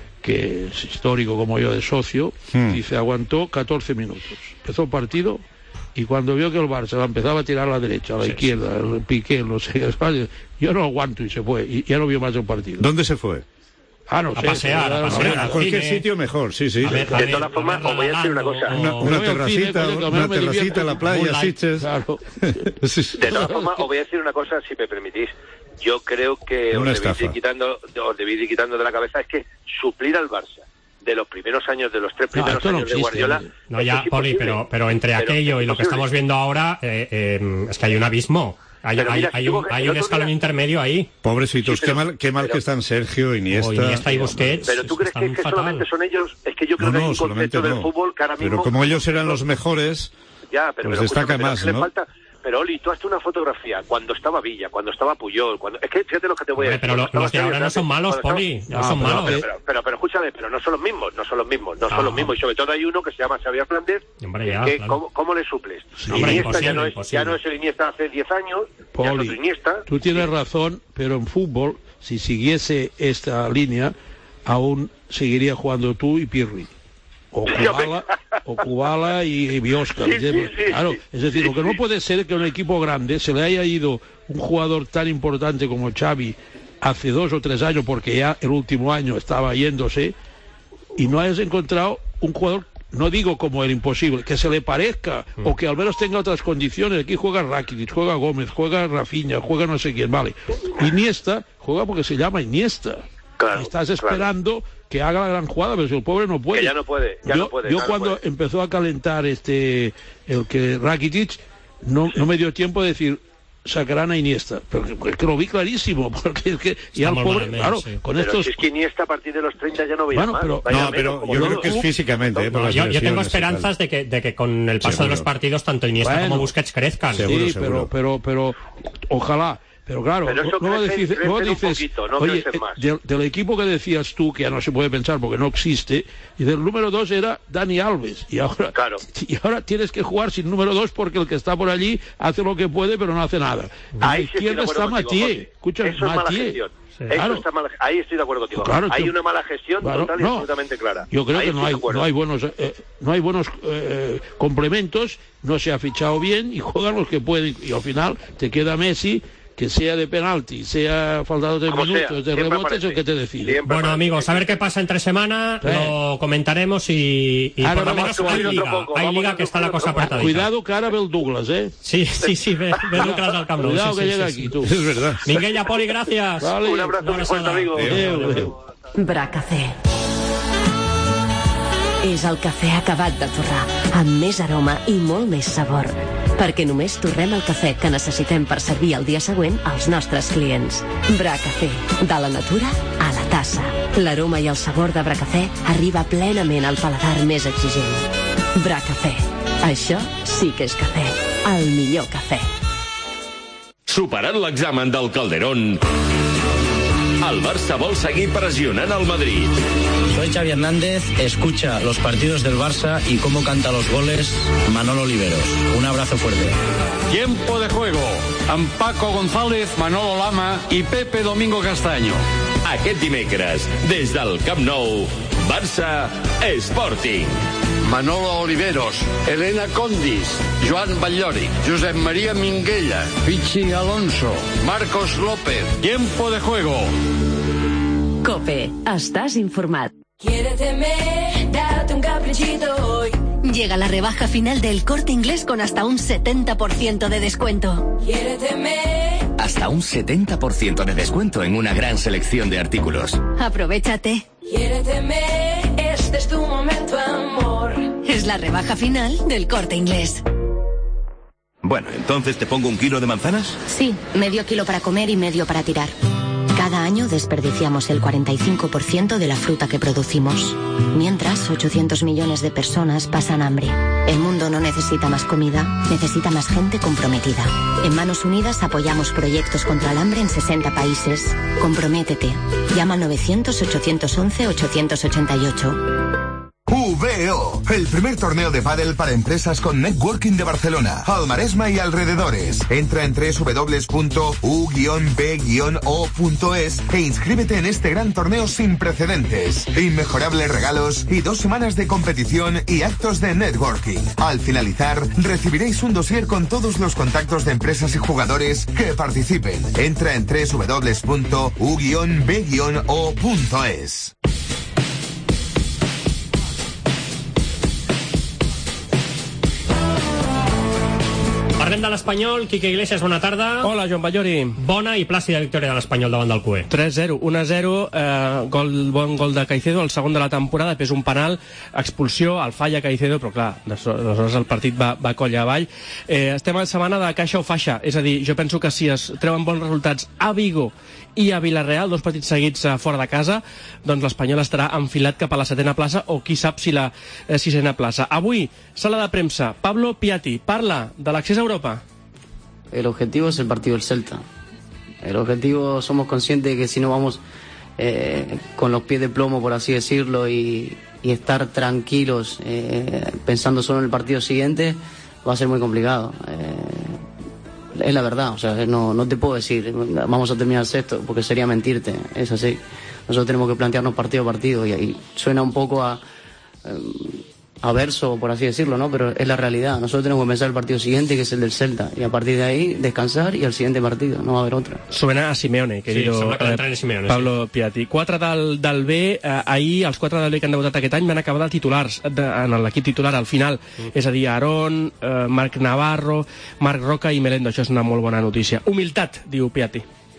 que es histórico como yo de socio, hmm. dice, aguantó catorce minutos. Empezó el partido y cuando vio que el Barça empezaba a tirar a la derecha, a la sí, izquierda, sí. el Piqué, no sé, yo no aguanto y se fue. Y ya no vio más el partido. ¿Dónde se fue? Ah, no a sé. Pasear, a, pasear, a cualquier cine. Sitio mejor, sí, sí. A ver, de todas formas, os voy a decir una cosa. Una, una terracita, cine, una terracita en la playa, Sitges. Claro. De todas formas, os voy a decir una cosa, si me permitís. Yo creo que os debéis, ir quitando, os debéis ir quitando de la cabeza es que suplir al Barça de los primeros años, de los tres primeros no, años no existe, de Guardiola. No, ya, Poli, pero, pero entre pero aquello y lo que estamos viendo ahora, eh, eh, es que hay un abismo. Hay, hay, mira, hay, un, hay un escalón día... intermedio ahí. Pobrecitos, sí, pero, qué mal, qué mal pero, que están Sergio, Iniesta... O Iniesta y Busquets. Pero tú crees que, es que solamente son ellos, es que yo creo no, que hay un concepto no. del fútbol que ahora mismo... Pero como ellos eran los mejores, ya, pero, pues pero, destaca pero, más, pero ¿no? Falta... Pero Oli, tú hazte una fotografía cuando estaba Villa, cuando estaba Puyol, cuando... es que fíjate lo que te voy a decir. Pero lo, los de ahora no son malos, Poli, no, no son pero, malos. Pero, pero, pero, pero escúchame, pero no son los mismos, no son los mismos, no ah. son los mismos. Y sobre todo hay uno que se llama Xavier Flandes, hombre, ya, que claro. ¿cómo, ¿cómo le suples? Sí. Hombre, Iniesta imposible, ya, no es, ya no es el Iniesta hace diez años, Poli, ya es otro Iniesta. Tú tienes razón, pero en fútbol, si siguiese esta línea, aún seguiría jugando tú y Pirri. O Kubala, o Kubala y, y Biosca. Sí, sí, sí, claro, sí, es decir, sí, lo que no puede ser que a un equipo grande se le haya ido un jugador tan importante como Xavi hace dos o tres años, porque ya el último año estaba yéndose, y no hayas encontrado un jugador, no digo como el imposible, que se le parezca, mm. o que al menos tenga otras condiciones. Aquí juega Rakitic, juega Gómez, juega Rafinha, juega no sé quién, vale. Iniesta juega porque se llama Iniesta. Claro, Estás esperando claro. que haga la gran jugada, pero si el pobre no puede. Que ya no puede, ya yo, no puede. Yo no cuando puede. empezó a calentar este el que Rakitic, no, no me dio tiempo de decir sacarán a Iniesta, pero es que lo vi clarísimo, porque es que ya el pobre, bien, claro, sí. con pero estos... Si es que Iniesta a partir de los treinta ya no veía bueno, mal. Pero, no, pero yo creo que es físicamente. No, eh, yo, yo tengo esperanzas de que, de que con el paso seguro. de los partidos tanto Iniesta bueno, como Busquets crezcan. Seguro, sí, seguro. Pero, pero, pero, ojalá. Pero claro, pero luego crece, dices, luego dices poquito, no oye, más. De, del equipo que decías tú, que ya no se puede pensar porque no existe, y del número dos era Dani Alves, y ahora, claro. y ahora tienes que jugar sin número dos porque el que está por allí hace lo que puede, pero no hace nada. A la izquierda está Mathieu, escucha, Eso es Mathieu. Sí. Claro. Está mal, ahí estoy de acuerdo contigo. Claro, hay una mala gestión claro, total y no, absolutamente clara. Yo creo ahí que no hay, no hay buenos, eh, no hay buenos eh, complementos, no se ha fichado bien y juegan los que pueden. Y al final te queda Messi, que sea de penalti, sea faltado de minutos, sea, de rebotes, el que te decide. Siempre bueno, aparece. Amigos, a ver qué pasa entre semana, sí. lo comentaremos y, y por lo menos hay liga, poco, hay liga que está la cosa apretadita. Cuidado que ahora ve el Douglas, ¿eh? Sí, sí, sí, ve, ve el Douglas al Camp Nou. Cuidado sí, que sí, llega sí, aquí, sí. tú. Es verdad. Miguel y Poli, gracias. Vale. Un abrazo muy fuerte, amigo. Adéu, adéu. Bracafé. És el cafè acabat de torrar, amb més aroma i molt més sabor. Perquè només torrem el cafè que necessitem per servir el dia següent als nostres clients. Bracafé, de la natura a la tassa. L'aroma i el sabor de Bracafé arriba plenament al paladar més exigent. Bracafé. Això sí que és cafè. El millor cafè. Superat l'examen del Calderón, el Barça vol seguir pressionant el Madrid. Soy Xavi Hernández, escucha los partidos del Barça y cómo canta los goles Manolo Oliveros. Un abrazo fuerte. Tiempo de juego amb Paco González, Manolo Lama i Pepe Domingo Castaño. Aquest dimecres, des del Camp Nou, Barça Sporting. Manolo Oliveros, Elena Condis, Joan Batllori, Josep María Minguella, Pichi Alonso, Marcos López. Tiempo de juego. COPE. Estás informat. Quiéreteme, date un caprichito hoy. Llega la rebaja final del Corte Inglés con hasta un setenta por ciento de descuento. Quiéreteme. Hasta un setenta por ciento de descuento en una gran selección de artículos. Aprovéchate. Quiéreteme, este es tu momento, amor. Es la rebaja final del Corte Inglés. Bueno, entonces te pongo un kilo de manzanas. Sí, medio kilo para comer y medio para tirar. Cada año desperdiciamos el cuarenta y cinco por ciento de la fruta que producimos. Mientras, ochocientos millones de personas pasan hambre. El mundo no necesita más comida, necesita más gente comprometida. En Manos Unidas apoyamos proyectos contra el hambre en sesenta países. Comprométete. Llama al novecientos, ochocientos once, ochocientos ochenta y ocho. V O, el primer torneo de pádel para empresas con networking de Barcelona, al Maresma y alrededores. Entra en doble u doble u doble u punto u guion be guion o punto es e inscríbete en este gran torneo sin precedentes. Inmejorables regalos y dos semanas de competición y actos de networking. Al finalizar, recibiréis un dossier con todos los contactos de empresas y jugadores que participen. Entra en doble u doble u doble u punto u guion be guion o punto es. Parlem de l'Espanyol. Quique Iglesias, bona tarda. Hola, Joan Ballori. Bona i plàcida victòria de l'Espanyol davant del Q E. tres zero, un a zero, eh, gol, bon gol de Caicedo, el segon de la temporada, després un penal, expulsió, el falla Caicedo, però clar, aleshores el partit va, va colla avall. Eh, estem a setmana de caixa o faixa, és a dir, jo penso que si es treuen bons resultats a Vigo i a Villarreal, dos partits seguits eh, fora de casa, doncs l'Espanyol estarà enfilat cap a la setena plaça o qui sap si la eh, sisena plaça. Avui, sala de premsa, Pablo Piatti parla de l'accés a Europa. El objetivo es el partido del Celta. El objetivo, somos conscientes de que si no vamos eh, con los pies de plomo, por así decirlo, y, y estar tranquilos eh, pensando solo en el partido siguiente, va a ser muy complicado. Eh, es la verdad, o sea, no, no te puedo decir, vamos a terminar sexto, porque sería mentirte, es así. Nosotros tenemos que plantearnos partido a partido y, y suena un poco a... Eh, a verso, por así decirlo, ¿no? Pero es la realidad. Nosotros tenemos que pensar el partido siguiente, que es el del Celta, y a partir de ahí descansar y el siguiente partido, no va a haber otra. Suena a Simeone, querido sí, eh, Simeone, Pablo sí. Piatti. Quatre del, del B, eh, ahir els quatre del B que han debutat aquest any van acabar de titulars, de, en l'equip titular al final, mm. és a dir, Aarón, eh, Marc Navarro, Marc Roca i Melendo. Això és una molt bona notícia. Humilitat, diu Piatti.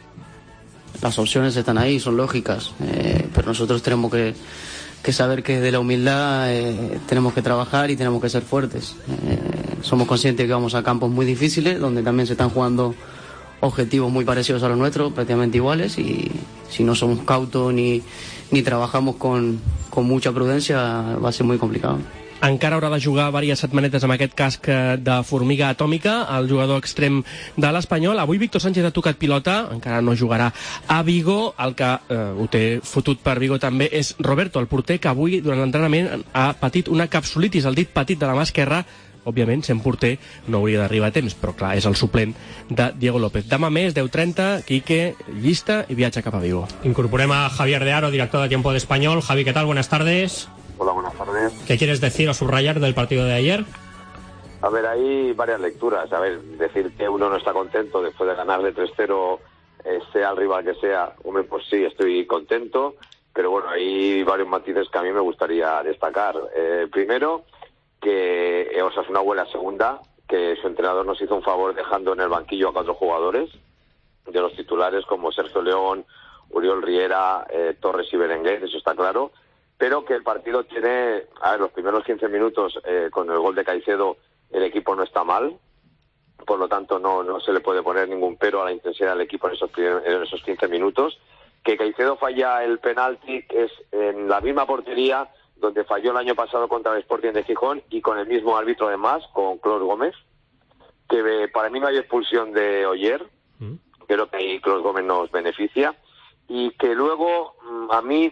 Las opciones están ahí, son lógicas, eh, pero nosotros tenemos que que saber que desde la humildad eh, tenemos que trabajar y tenemos que ser fuertes. Eh, somos conscientes que vamos a campos muy difíciles, donde también se están jugando objetivos muy parecidos a los nuestros, prácticamente iguales, y si no somos cautos ni, ni trabajamos con, con mucha prudencia, va a ser muy complicado. Encara haurà de jugar diverses setmanetes amb aquest casc de formiga atòmica, el jugador extrem de l'Espanyol. Avui Víctor Sánchez ha tocat pilota, encara no jugarà a Vigo. El que eh, ho té fotut per Vigo també és Roberto, el porter, que avui durant l'entrenament ha patit una capsulitis al dit petit de la mà esquerra. Òbviament, sent porter no hauria d'arribar a temps, però clar, és el suplent de Diego López. Demà més, deu trenta, Quique, llista i viatge cap a Vigo. Incorporem a Javier de Aro, director de Tiempo de Español. Javi, ¿qué tal? Buenas tardes. Hola, buenas tardes. ¿Qué quieres decir o subrayar del partido de ayer? A ver, hay varias lecturas. A ver, decir que uno no está contento después de ganarle tres cero, eh, sea el rival que sea, hombre, pues sí, estoy contento, pero bueno, hay varios matices que a mí me gustaría destacar. Eh, primero, que Osasuna vuelve a segunda, que su entrenador nos hizo un favor dejando en el banquillo a cuatro jugadores de los titulares como Sergio León, Uriol Riera, eh, Torres y Berenguer, eso está claro. Pero que el partido tiene, a ver, los primeros quince minutos eh, con el gol de Caicedo el equipo no está mal, por lo tanto no no se le puede poner ningún pero a la intensidad del equipo en esos, en esos quince minutos. Que Caicedo falla el penalti, que es en la misma portería donde falló el año pasado contra el Sporting de Gijón y con el mismo árbitro además, con Clos Gómez, que eh, para mí no hay expulsión de Oyer, mm. creo que ahí Clos Gómez nos beneficia, y que luego a mí...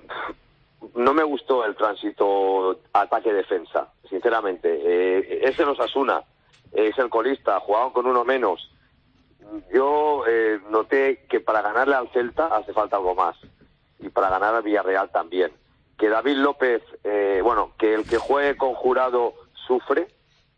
no me gustó el tránsito ataque-defensa, sinceramente. Eh, es el Osasuna, es el colista, jugaban con uno menos. Yo eh, noté que para ganarle al Celta hace falta algo más, y para ganar al Villarreal también. Que David López, eh, bueno, que el que juegue con Jurado sufre,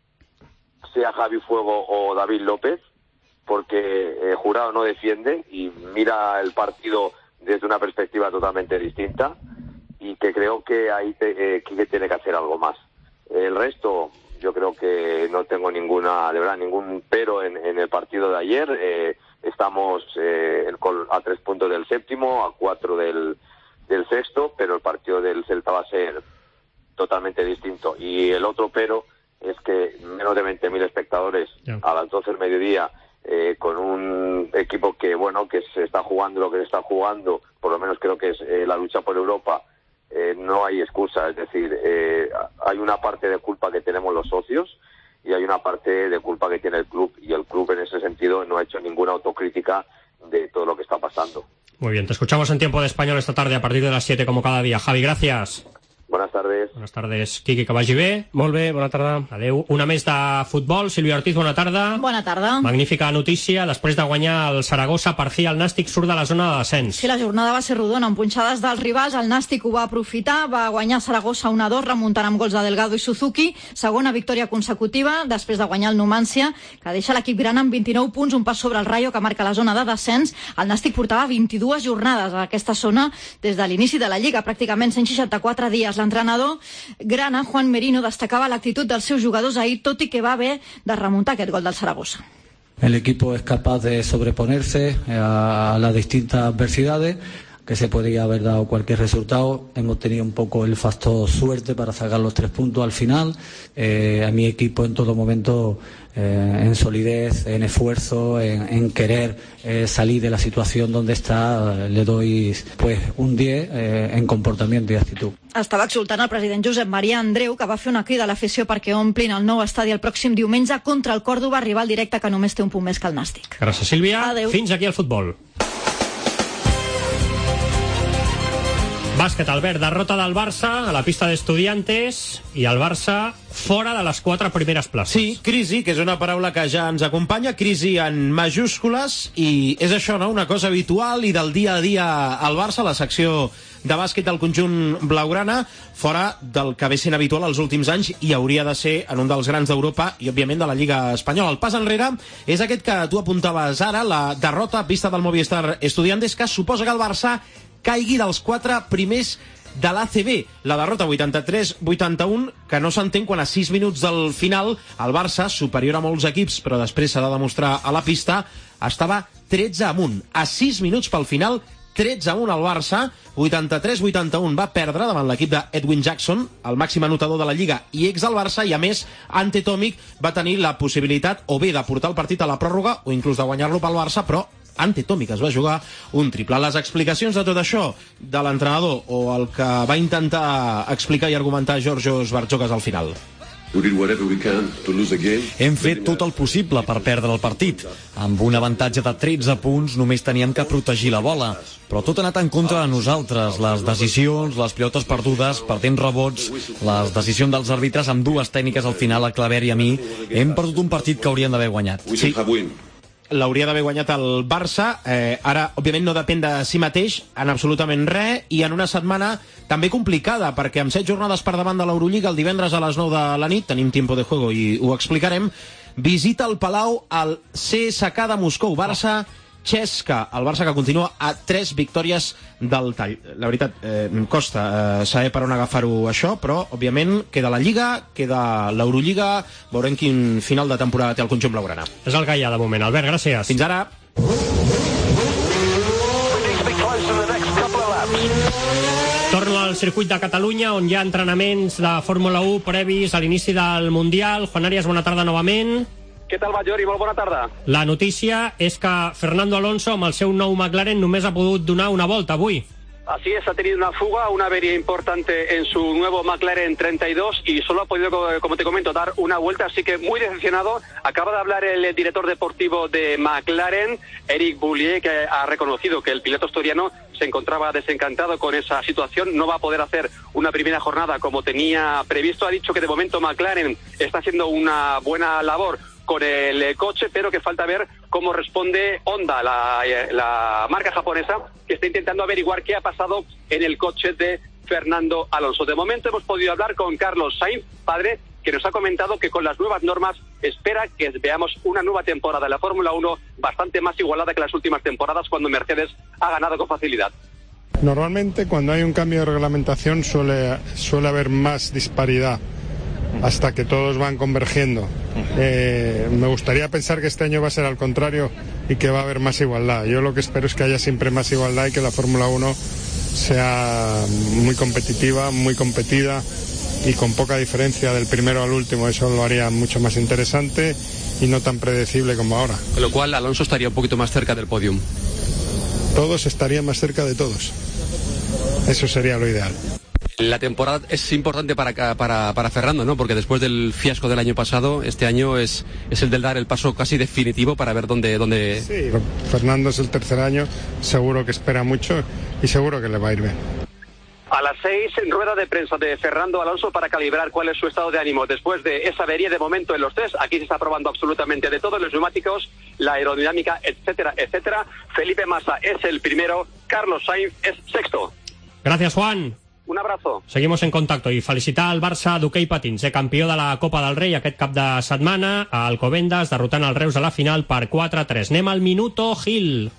sea Javi Fuego o David López, porque eh, Jurado no defiende y mira el partido desde una perspectiva totalmente distinta. Y que creo que ahí te, eh, que tiene que hacer algo más. El resto, yo creo que no tengo ninguna, de verdad, ningún pero en, en el partido de ayer. Eh, estamos eh, a tres puntos del séptimo, a cuatro del, del sexto, pero el partido del Celta va a ser totalmente distinto. Y el otro pero es que menos de veinte mil espectadores yeah. a las doce del mediodía, eh, con un equipo que, bueno, que se está jugando lo que se está jugando, por lo menos creo que es eh, la lucha por Europa. Eh, no hay excusa, es decir, eh, hay una parte de culpa que tenemos los socios y hay una parte de culpa que tiene el club, y el club en ese sentido no ha hecho ninguna autocrítica de todo lo que está pasando. Muy bien, te escuchamos en Tiempo de Español esta tarde a partir de las siete como cada día. Javi, gracias. Buenas tardes. Buenas tardes. Quique, que vagi bé. Molt bé, bona tarda. Adéu. Una més de futbol. Sílvia Ortiz, bona tarda. Bona tarda. Magnífica notícia. Després de guanyar el Saragossa, per fi el Nàstic surt de la zona de descens. Sí, la jornada va ser rodona, amb punxades dels rivals. El Nàstic ho va aprofitar, va guanyar Saragossa un a dos, remuntant amb gols de Delgado i Suzuki. Segona victòria consecutiva, després de guanyar el Numancia, que deixa l'equip gran amb vint-i-nou punts, un pas sobre el Rayo, que marca la zona de descens. El Nàstic portava vint-i-dues jornades a aquesta zona des de l'inici de la Lliga, pràcticament cent seixanta-quatre dies. L'entrenador grana, Juan Merino, destacava l'actitud dels seus jugadors ahir, tot i que va haver de remuntar aquest gol del Zaragoza. El equipo es capaz de sobreponerse a las distintas adversidades, que se podría haber dado cualquier resultado. Hemos tenido un poco el factor suerte para sacar los tres puntos al final. Eh, a mi equipo en todo momento, eh, en solidez, en esfuerzo, en, en querer eh, salir de la situación donde está, eh, le doy pues un diez eh, en comportamiento y actitud. Estava exultant el president Josep Maria Andreu, que va fer una crida a l'afició perquè omplin el nou estadi el pròxim diumenge contra el Còrdova, rival directe que només té un punt més que el Nàstic. Gràcies, Sílvia. Adeu. Fins aquí el futbol. Bàsquet, Albert, derrota del Barça a la pista d'Estudiantes i el Barça fora de les quatre primeres places. Sí, crisi, que és una paraula que ja ens acompanya, crisi en majúscules, i és això, no?, una cosa habitual i del dia a dia al Barça, la secció de bàsquet del conjunt blaugrana, fora del que ve sent habitual els últims anys i hauria de ser en un dels grans d'Europa i, òbviament, de la Lliga Espanyola. El pas enrere és aquest que tu apuntaves ara, la derrota a pista del Movistar Estudiantes, que suposa que el Barça caigui dels quatre primers de l'A C B. La derrota vuitanta-tres vuitanta-un, que no s'entén quan a sis minuts del final el Barça, superior a molts equips, però després s'ha de demostrar a la pista, estava tretze amunt. A sis minuts pel final, tretze amunt al Barça, vuitanta-tres vuitanta-un va perdre davant l'equip d'Edwin Jackson, el màxim anotador de la Lliga i ex del Barça, i a més Ante Tomic va tenir la possibilitat o bé de portar el partit a la pròrroga o inclús de guanyar-lo pel Barça, però Ante Tomic es va jugar un triple. Les explicacions de tot això, de l'entrenador, o el que va intentar explicar i argumentar Georgios Bartzokas al final. Hem fet tot el possible per perdre el partit. Amb un avantatge de tretze punts només teníem que protegir la bola. Però tot ha anat en contra de nosaltres. Les decisions, les pilotes perdudes, perdent rebots, les decisions dels àrbitres amb dues tècniques al final, a Claver i a mi, hem perdut un partit que hauríem d'haver guanyat. Sí. L'hauria d'haver guanyat el Barça, eh, ara òbviament no depèn de si mateix en absolutament res, i en una setmana també complicada, perquè amb set jornades per davant de l'Eurolliga, el divendres a les nou de la nit, tenim tiempo de juego i ho explicarem, visita el Palau al C S K de Moscou, Barça Chesca, el Barça que continua a tres victòries del tall. La veritat, eh, em costa eh, saber per on agafar-ho això, però òbviament queda la Lliga, queda l'Eurolliga, veurem quin final de temporada té el conjunt blaugrana. És el que hi ha de moment. Albert, gràcies. Fins ara. Torno al circuit de Catalunya, on hi ha entrenaments de Fórmula u previs a l'inici del Mundial. Juan Arias, bona tarda novament. Què tal, Batllori? Molt bona tarda. La notícia és que Fernando Alonso, amb el seu nou McLaren, només ha pogut donar una volta avui. Así es, ha tenido una fuga, una avería importante en su nuevo McLaren treinta y dos y solo ha podido, como te comento, dar una vuelta, así que muy decepcionado. Acaba de hablar el director deportivo de McLaren, Eric Boulier, que ha reconocido que el piloto asturiano se encontraba desencantado con esa situación, no va a poder hacer una primera jornada como tenía previsto. Ha dicho que de momento McLaren está haciendo una buena labor con el coche, pero que falta ver cómo responde Honda, la, la marca japonesa, que está intentando averiguar qué ha pasado en el coche de Fernando Alonso. De momento hemos podido hablar con Carlos Sainz, padre, que nos ha comentado que con las nuevas normas espera que veamos una nueva temporada de la Fórmula uno bastante más igualada que las últimas temporadas, cuando Mercedes ha ganado con facilidad. Normalmente cuando hay un cambio de reglamentación suele, suele haber más disparidad hasta que todos van convergiendo. Eh, me gustaría pensar que este año va a ser al contrario y que va a haber más igualdad. Yo lo que espero es que haya siempre más igualdad y que la Fórmula uno sea muy competitiva, muy competida y con poca diferencia del primero al último. Eso lo haría mucho más interesante y no tan predecible como ahora. Con lo cual Alonso estaría un poquito más cerca del podium. Todos estarían más cerca de todos. Eso sería lo ideal. La temporada es importante para, para, para Fernando, ¿no? Porque después del fiasco del año pasado, este año es, es el del dar el paso casi definitivo para ver dónde, dónde... Sí, Fernando es el tercer año, seguro que espera mucho y seguro que le va a ir bien. A las seis, en rueda de prensa de Fernando Alonso para calibrar cuál es su estado de ánimo después de esa avería de momento en los test. Aquí se está probando absolutamente de todo, los neumáticos, la aerodinámica, etcétera, etcétera. Felipe Massa es el primero, Carlos Sainz es sexto. Gracias, Juan. Un abrazo. Seguimos en contacto i felicitar el Barça d'hoquei patins, eh, campió de la Copa del Rei aquest cap de setmana a Alcobendas, derrotant el Reus a la final per quatre a tres. Anem al Minuto Gil.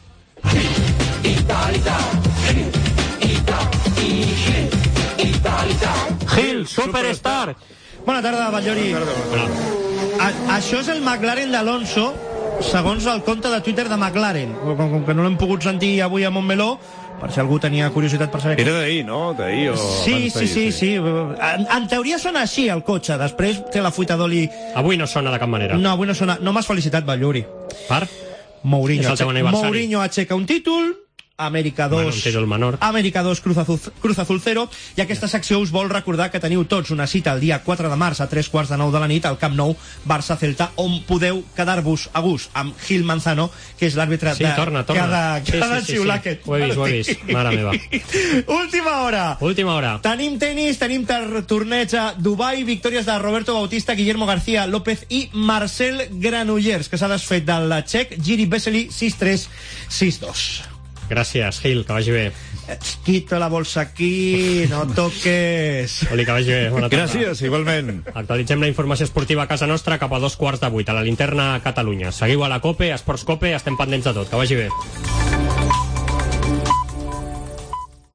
Gil, Superstar. Bona tarda, Batllori. A, això és el McLaren d'Alonso, segons el compte de Twitter de McLaren. Com, com que no l'hem pogut sentir avui a Montmeló, per si algú tenia curiositat per saber... Era d'ahir, no? D'ahir o... Sí, sí, sí, sí. En, en teoria sona així, el cotxe. Després té la fuita d'oli... Avui no sona de cap manera. No, avui no sona. No m'has felicitat, Batllori. Per? Mourinho, És el teu aniversari. Mourinho aixeca un títol, Amèrica dos, Bueno, un títol menor. Amèrica dos, Cruz Azul, Cruz Azul cero, i aquesta secció us vol recordar que teniu tots una cita el dia quatre de març a tres quarts de nou de la nit al Camp Nou Barça-Celta, on podeu quedar-vos a gust amb Gil Manzano, que és l'àrbitre Sí, de torna, torna. cada, Sí, cada sí, sí, xiular sí. aquest Ho he vist, ho he vist. Mare meva. Última hora. Última hora. Tenim tenis, tenim tar- torneig a Dubai, victòries de Roberto Bautista, Guillermo García López i Marcel Granollers, que s'ha desfet del txec Jiri Vesely sis tres, sis dos. Gràcies, Gil, que vagi bé. Quito la bolsa aquí, no toques. Oli, que vagi bé. Bona tarda. Gràcies, igualment. Actualitzem la informació esportiva a casa nostra cap a dos quarts de vuit, a la linterna a Catalunya. Seguiu a la COPE, a Esports COPE, estem pendents de tot. Que vagi bé.